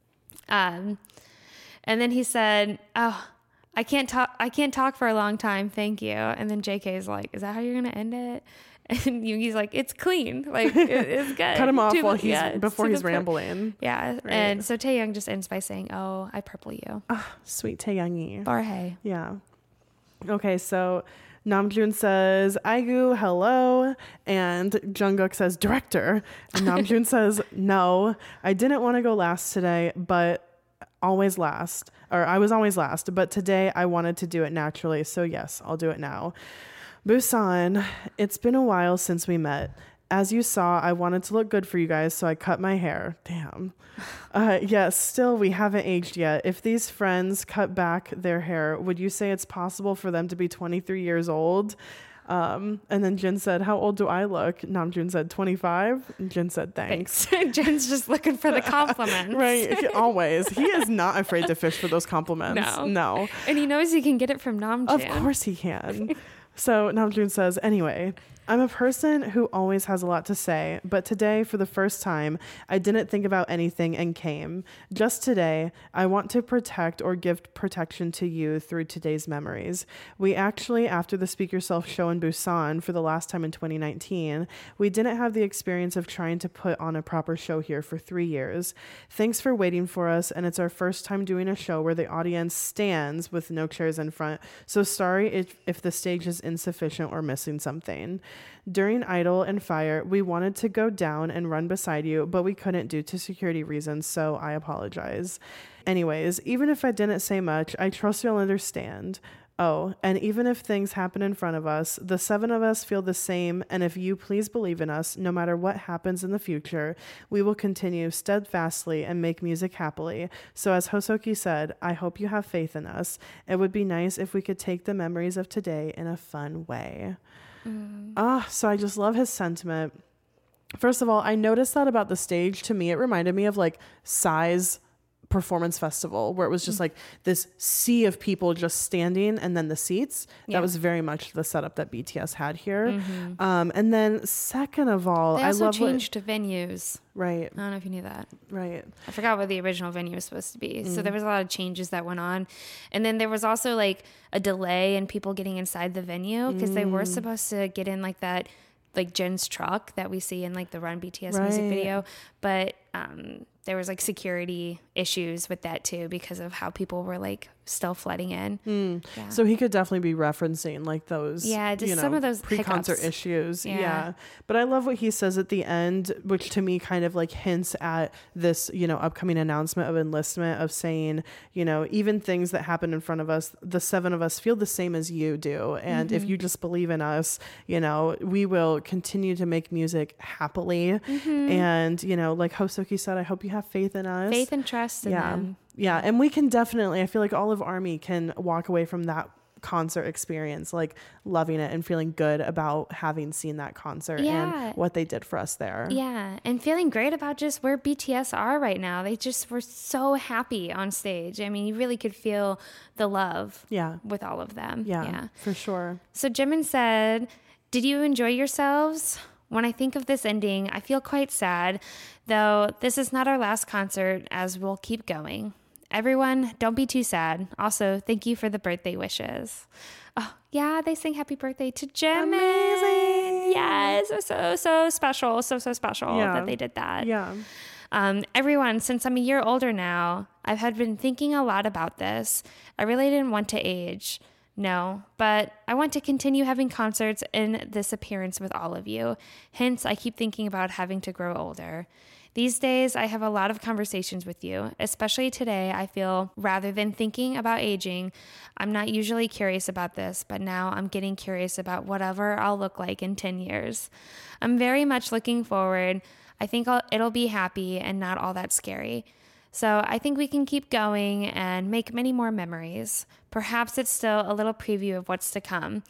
Um, and then he said, "Oh, I can't talk. I can't talk for a long time. Thank you." And then J K is like, "Is that how you're gonna end it?" And Yoongi's like, "It's clean. Like it, it's good." Cut him off To while the- he's yeah, it's before to he's the point. rambling. Yeah. Right. And so Taeyang just ends by saying, "Oh, I purple you." Ah, sweet Taeyangi. Barhey. Yeah. Okay, so Namjoon says, "Aigu, hello," and Jungkook says, "Director," and Namjoon says, "No, I didn't want to go last today, but always last, or I was always last, but today I wanted to do it naturally, so yes, I'll do it now. Busan, it's been a while since we met. As you saw, I wanted to look good for you guys, so I cut my hair. Damn. Uh, yes, still, we haven't aged yet. If these friends cut back their hair, would you say it's possible for them to be twenty-three years old?" Um, and then Jin said, "How old do I look?" Namjoon said, twenty-five. And Jin said, "Thanks." Jin's just looking for the compliments. Right, always. He is not afraid to fish for those compliments. No. No. And he knows he can get it from Namjoon. Of course he can. So Namjoon says, "Anyway, I'm a person who always has a lot to say, but today, for the first time, I didn't think about anything and came. Just today, I want to protect or give protection to you through today's memories. We actually, after the Speak Yourself show in Busan for the last time in twenty nineteen, we didn't have the experience of trying to put on a proper show here for three years. Thanks for waiting for us, and it's our first time doing a show where the audience stands with no chairs in front, so sorry if, if the stage is insufficient or missing something. During Idol and Fire, we wanted to go down and run beside you, but we couldn't due to security reasons, so I apologize. Anyways, even if I didn't say much, I trust you'll understand. Oh, and even if things happen in front of us, the seven of us feel the same, and if you please believe in us, no matter what happens in the future, we will continue steadfastly and make music happily. So as Hosoki said, I hope you have faith in us. It would be nice if we could take the memories of today in a fun way." Mm. Ah, so I just love his sentiment. First of all, I noticed that about the stage. To me, it reminded me of like Psy's performance festival where it was just like this sea of people just standing and then the seats. Yeah. That was very much the setup that B T S had here. Mm-hmm. Um, and then second of all, They I also love changed what, to venues. right. I don't know if you knew that. Right. I forgot what the original venue was supposed to be. Mm. So there was a lot of changes that went on. And then there was also like a delay in people getting inside the venue because mm. they were supposed to get in like that, like Jen's truck that we see in like the Run B T S right. music video. But um, there was like security issues with that too because of how people were like still flooding in. Mm. Yeah. So he could definitely be referencing like those, yeah, just you know, some of those pre-concert hiccups. issues. Yeah. Yeah. But I love what he says at the end, which to me kind of like hints at this, you know, upcoming announcement of enlistment of saying, you know, even things that happen in front of us, the seven of us feel the same as you do. And mm-hmm. if you just believe in us, you know, we will continue to make music happily. Mm-hmm. And, you know, like Hosoki said, I hope you have faith in us. Faith and trust in yeah. them. Yeah. And we can definitely, I feel like all of Army can walk away from that concert experience, like loving it and feeling good about having seen that concert yeah. and what they did for us there. Yeah. And feeling great about just where B T S are right now. They just were so happy on stage. I mean, you really could feel the love yeah. with all of them. Yeah, yeah. for sure. So Jimin said, did you enjoy yourselves? When I think of this ending, I feel quite sad, though this is not our last concert as we'll keep going. Everyone, don't be too sad. Also, thank you for the birthday wishes. Oh, yeah, they sang happy birthday to Jimin. Amazing. Yes, so, so special. So, so special yeah. that they did that. Yeah. Um, everyone, since I'm a year older now, I've had been thinking a lot about this. I really didn't want to age. No, but I want to continue having concerts in this appearance with all of you. Hence, I keep thinking about having to grow older. These days, I have a lot of conversations with you, especially today. I feel rather than thinking about aging, I'm not usually curious about this, but now I'm getting curious about whatever I'll look like in ten years. I'm very much looking forward. I think I'll, it'll be happy and not all that scary. So I think we can keep going and make many more memories. Perhaps it's still a little preview of what's to come.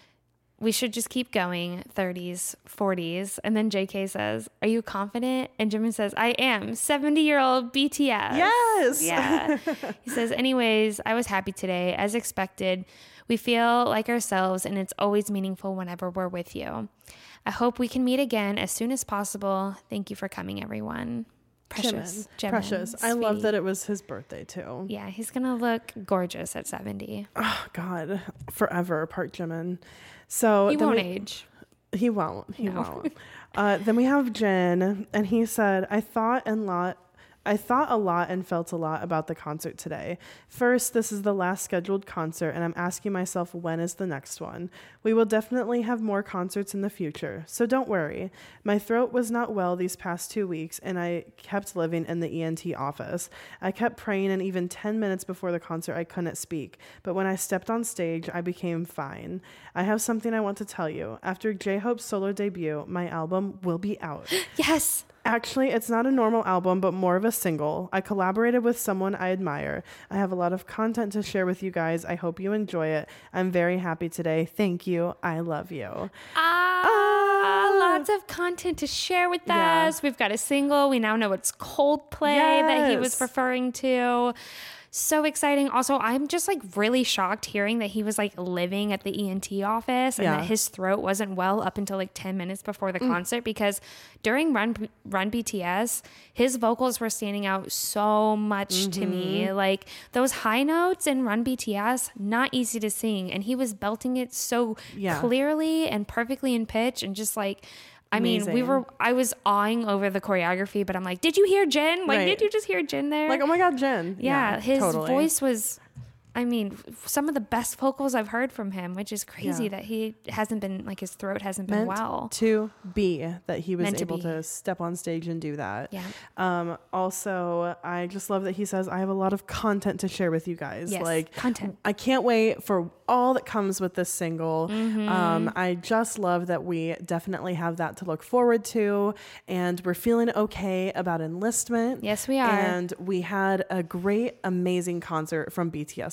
We should just keep going, thirties, forties. And then J K says, are you confident? And Jimin says, I am. seventy-year-old B T S. Yes. Yeah. He says, anyways, I was happy today. As expected, we feel like ourselves, and it's always meaningful whenever we're with you. I hope we can meet again as soon as possible. Thank you for coming, everyone. Precious. Jimin. Jimin, Precious. I sweetie. love that it was his birthday, too. Yeah, he's going to look gorgeous at seventy. Oh, God. Forever, Park Jimin. So He then won't we, age. He won't. He No. won't. Uh, then we have Jin, and he said, I thought and lot. I thought a lot and felt a lot about the concert today. First, this is the last scheduled concert, and I'm asking myself, when is the next one? We will definitely have more concerts in the future, so don't worry. My throat was not well these past two weeks, and I kept living in the E N T office. I kept praying, and even ten minutes before the concert, I couldn't speak. But when I stepped on stage, I became fine. I have something I want to tell you. After J-Hope's solo debut, my album will be out. Yes! Actually, it's not a normal album, but more of a single. I collaborated with someone I admire. I have a lot of content to share with you guys. I hope you enjoy it. I'm very happy today. Thank you. I love you. Ah, ah. Lots of content to share with Yeah. us. We've got a single. We now know it's Coldplay that he was Yes. referring to. So exciting. Also, I'm just like really shocked hearing that he was like living at the E N T office and Yeah. that his throat wasn't well up until like ten minutes before the Mm. concert, because during Run Run B T S, his vocals were standing out so much to me. Mhm. Like those high notes in Run B T S, not easy to sing, and he was belting it so Yeah. clearly and perfectly in pitch, and just like I mean, we Amazing. were, I was awing over the choreography, but I'm like, did you hear Jin? Like, Right. did you just hear Jin there? Like, oh my God, Jen. Yeah, his totally. voice was, I mean, some of the best vocals I've heard from him, which is crazy Yeah. that he hasn't been, like, his throat hasn't been meant well. to be that he was Meant to able be. to, step on stage and do that. Yeah. Um, also, I just love that he says, I have a lot of content to share with you guys. Yes, Like content. I can't wait for all that comes with this single. Mhm. Um, I just love that we definitely have that to look forward to, and we're feeling okay about enlistment. Yes, we are. And we had a great, amazing concert from B T S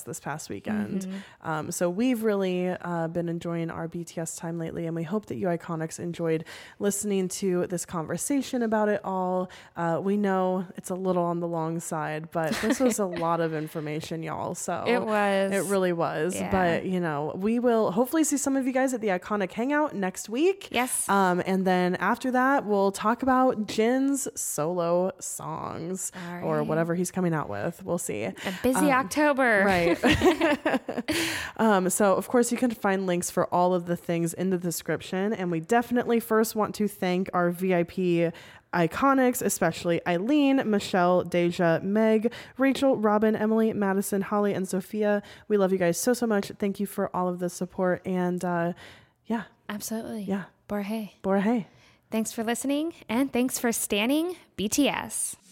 this past weekend. Mm-hmm. Um, so we've really uh, been enjoying our B T S time lately, and we hope that you Iconics enjoyed listening to this conversation about it all. Uh, we know it's a little on the long side, but this was a lot of information, y'all. So it was. It really was. Yeah. But, you know, we will hopefully see some of you guys at the Iconic Hangout next week. Yes. Um, and then after that, we'll talk about Jin's solo songs right. or whatever he's coming out with. We'll see. A busy um, October. Right. um, so, of course, you can find links for all of the things in the description. And we definitely first want to thank our V I P Iconics, especially Eileen, Michelle, Deja, Meg, Rachel, Robin, Emily, Madison, Holly, and Sophia. We love you guys so, so much. Thank you for all of the support. And uh, yeah. Absolutely. Yeah. Borhe. Borhe. Thanks for listening, and thanks for standing B T S.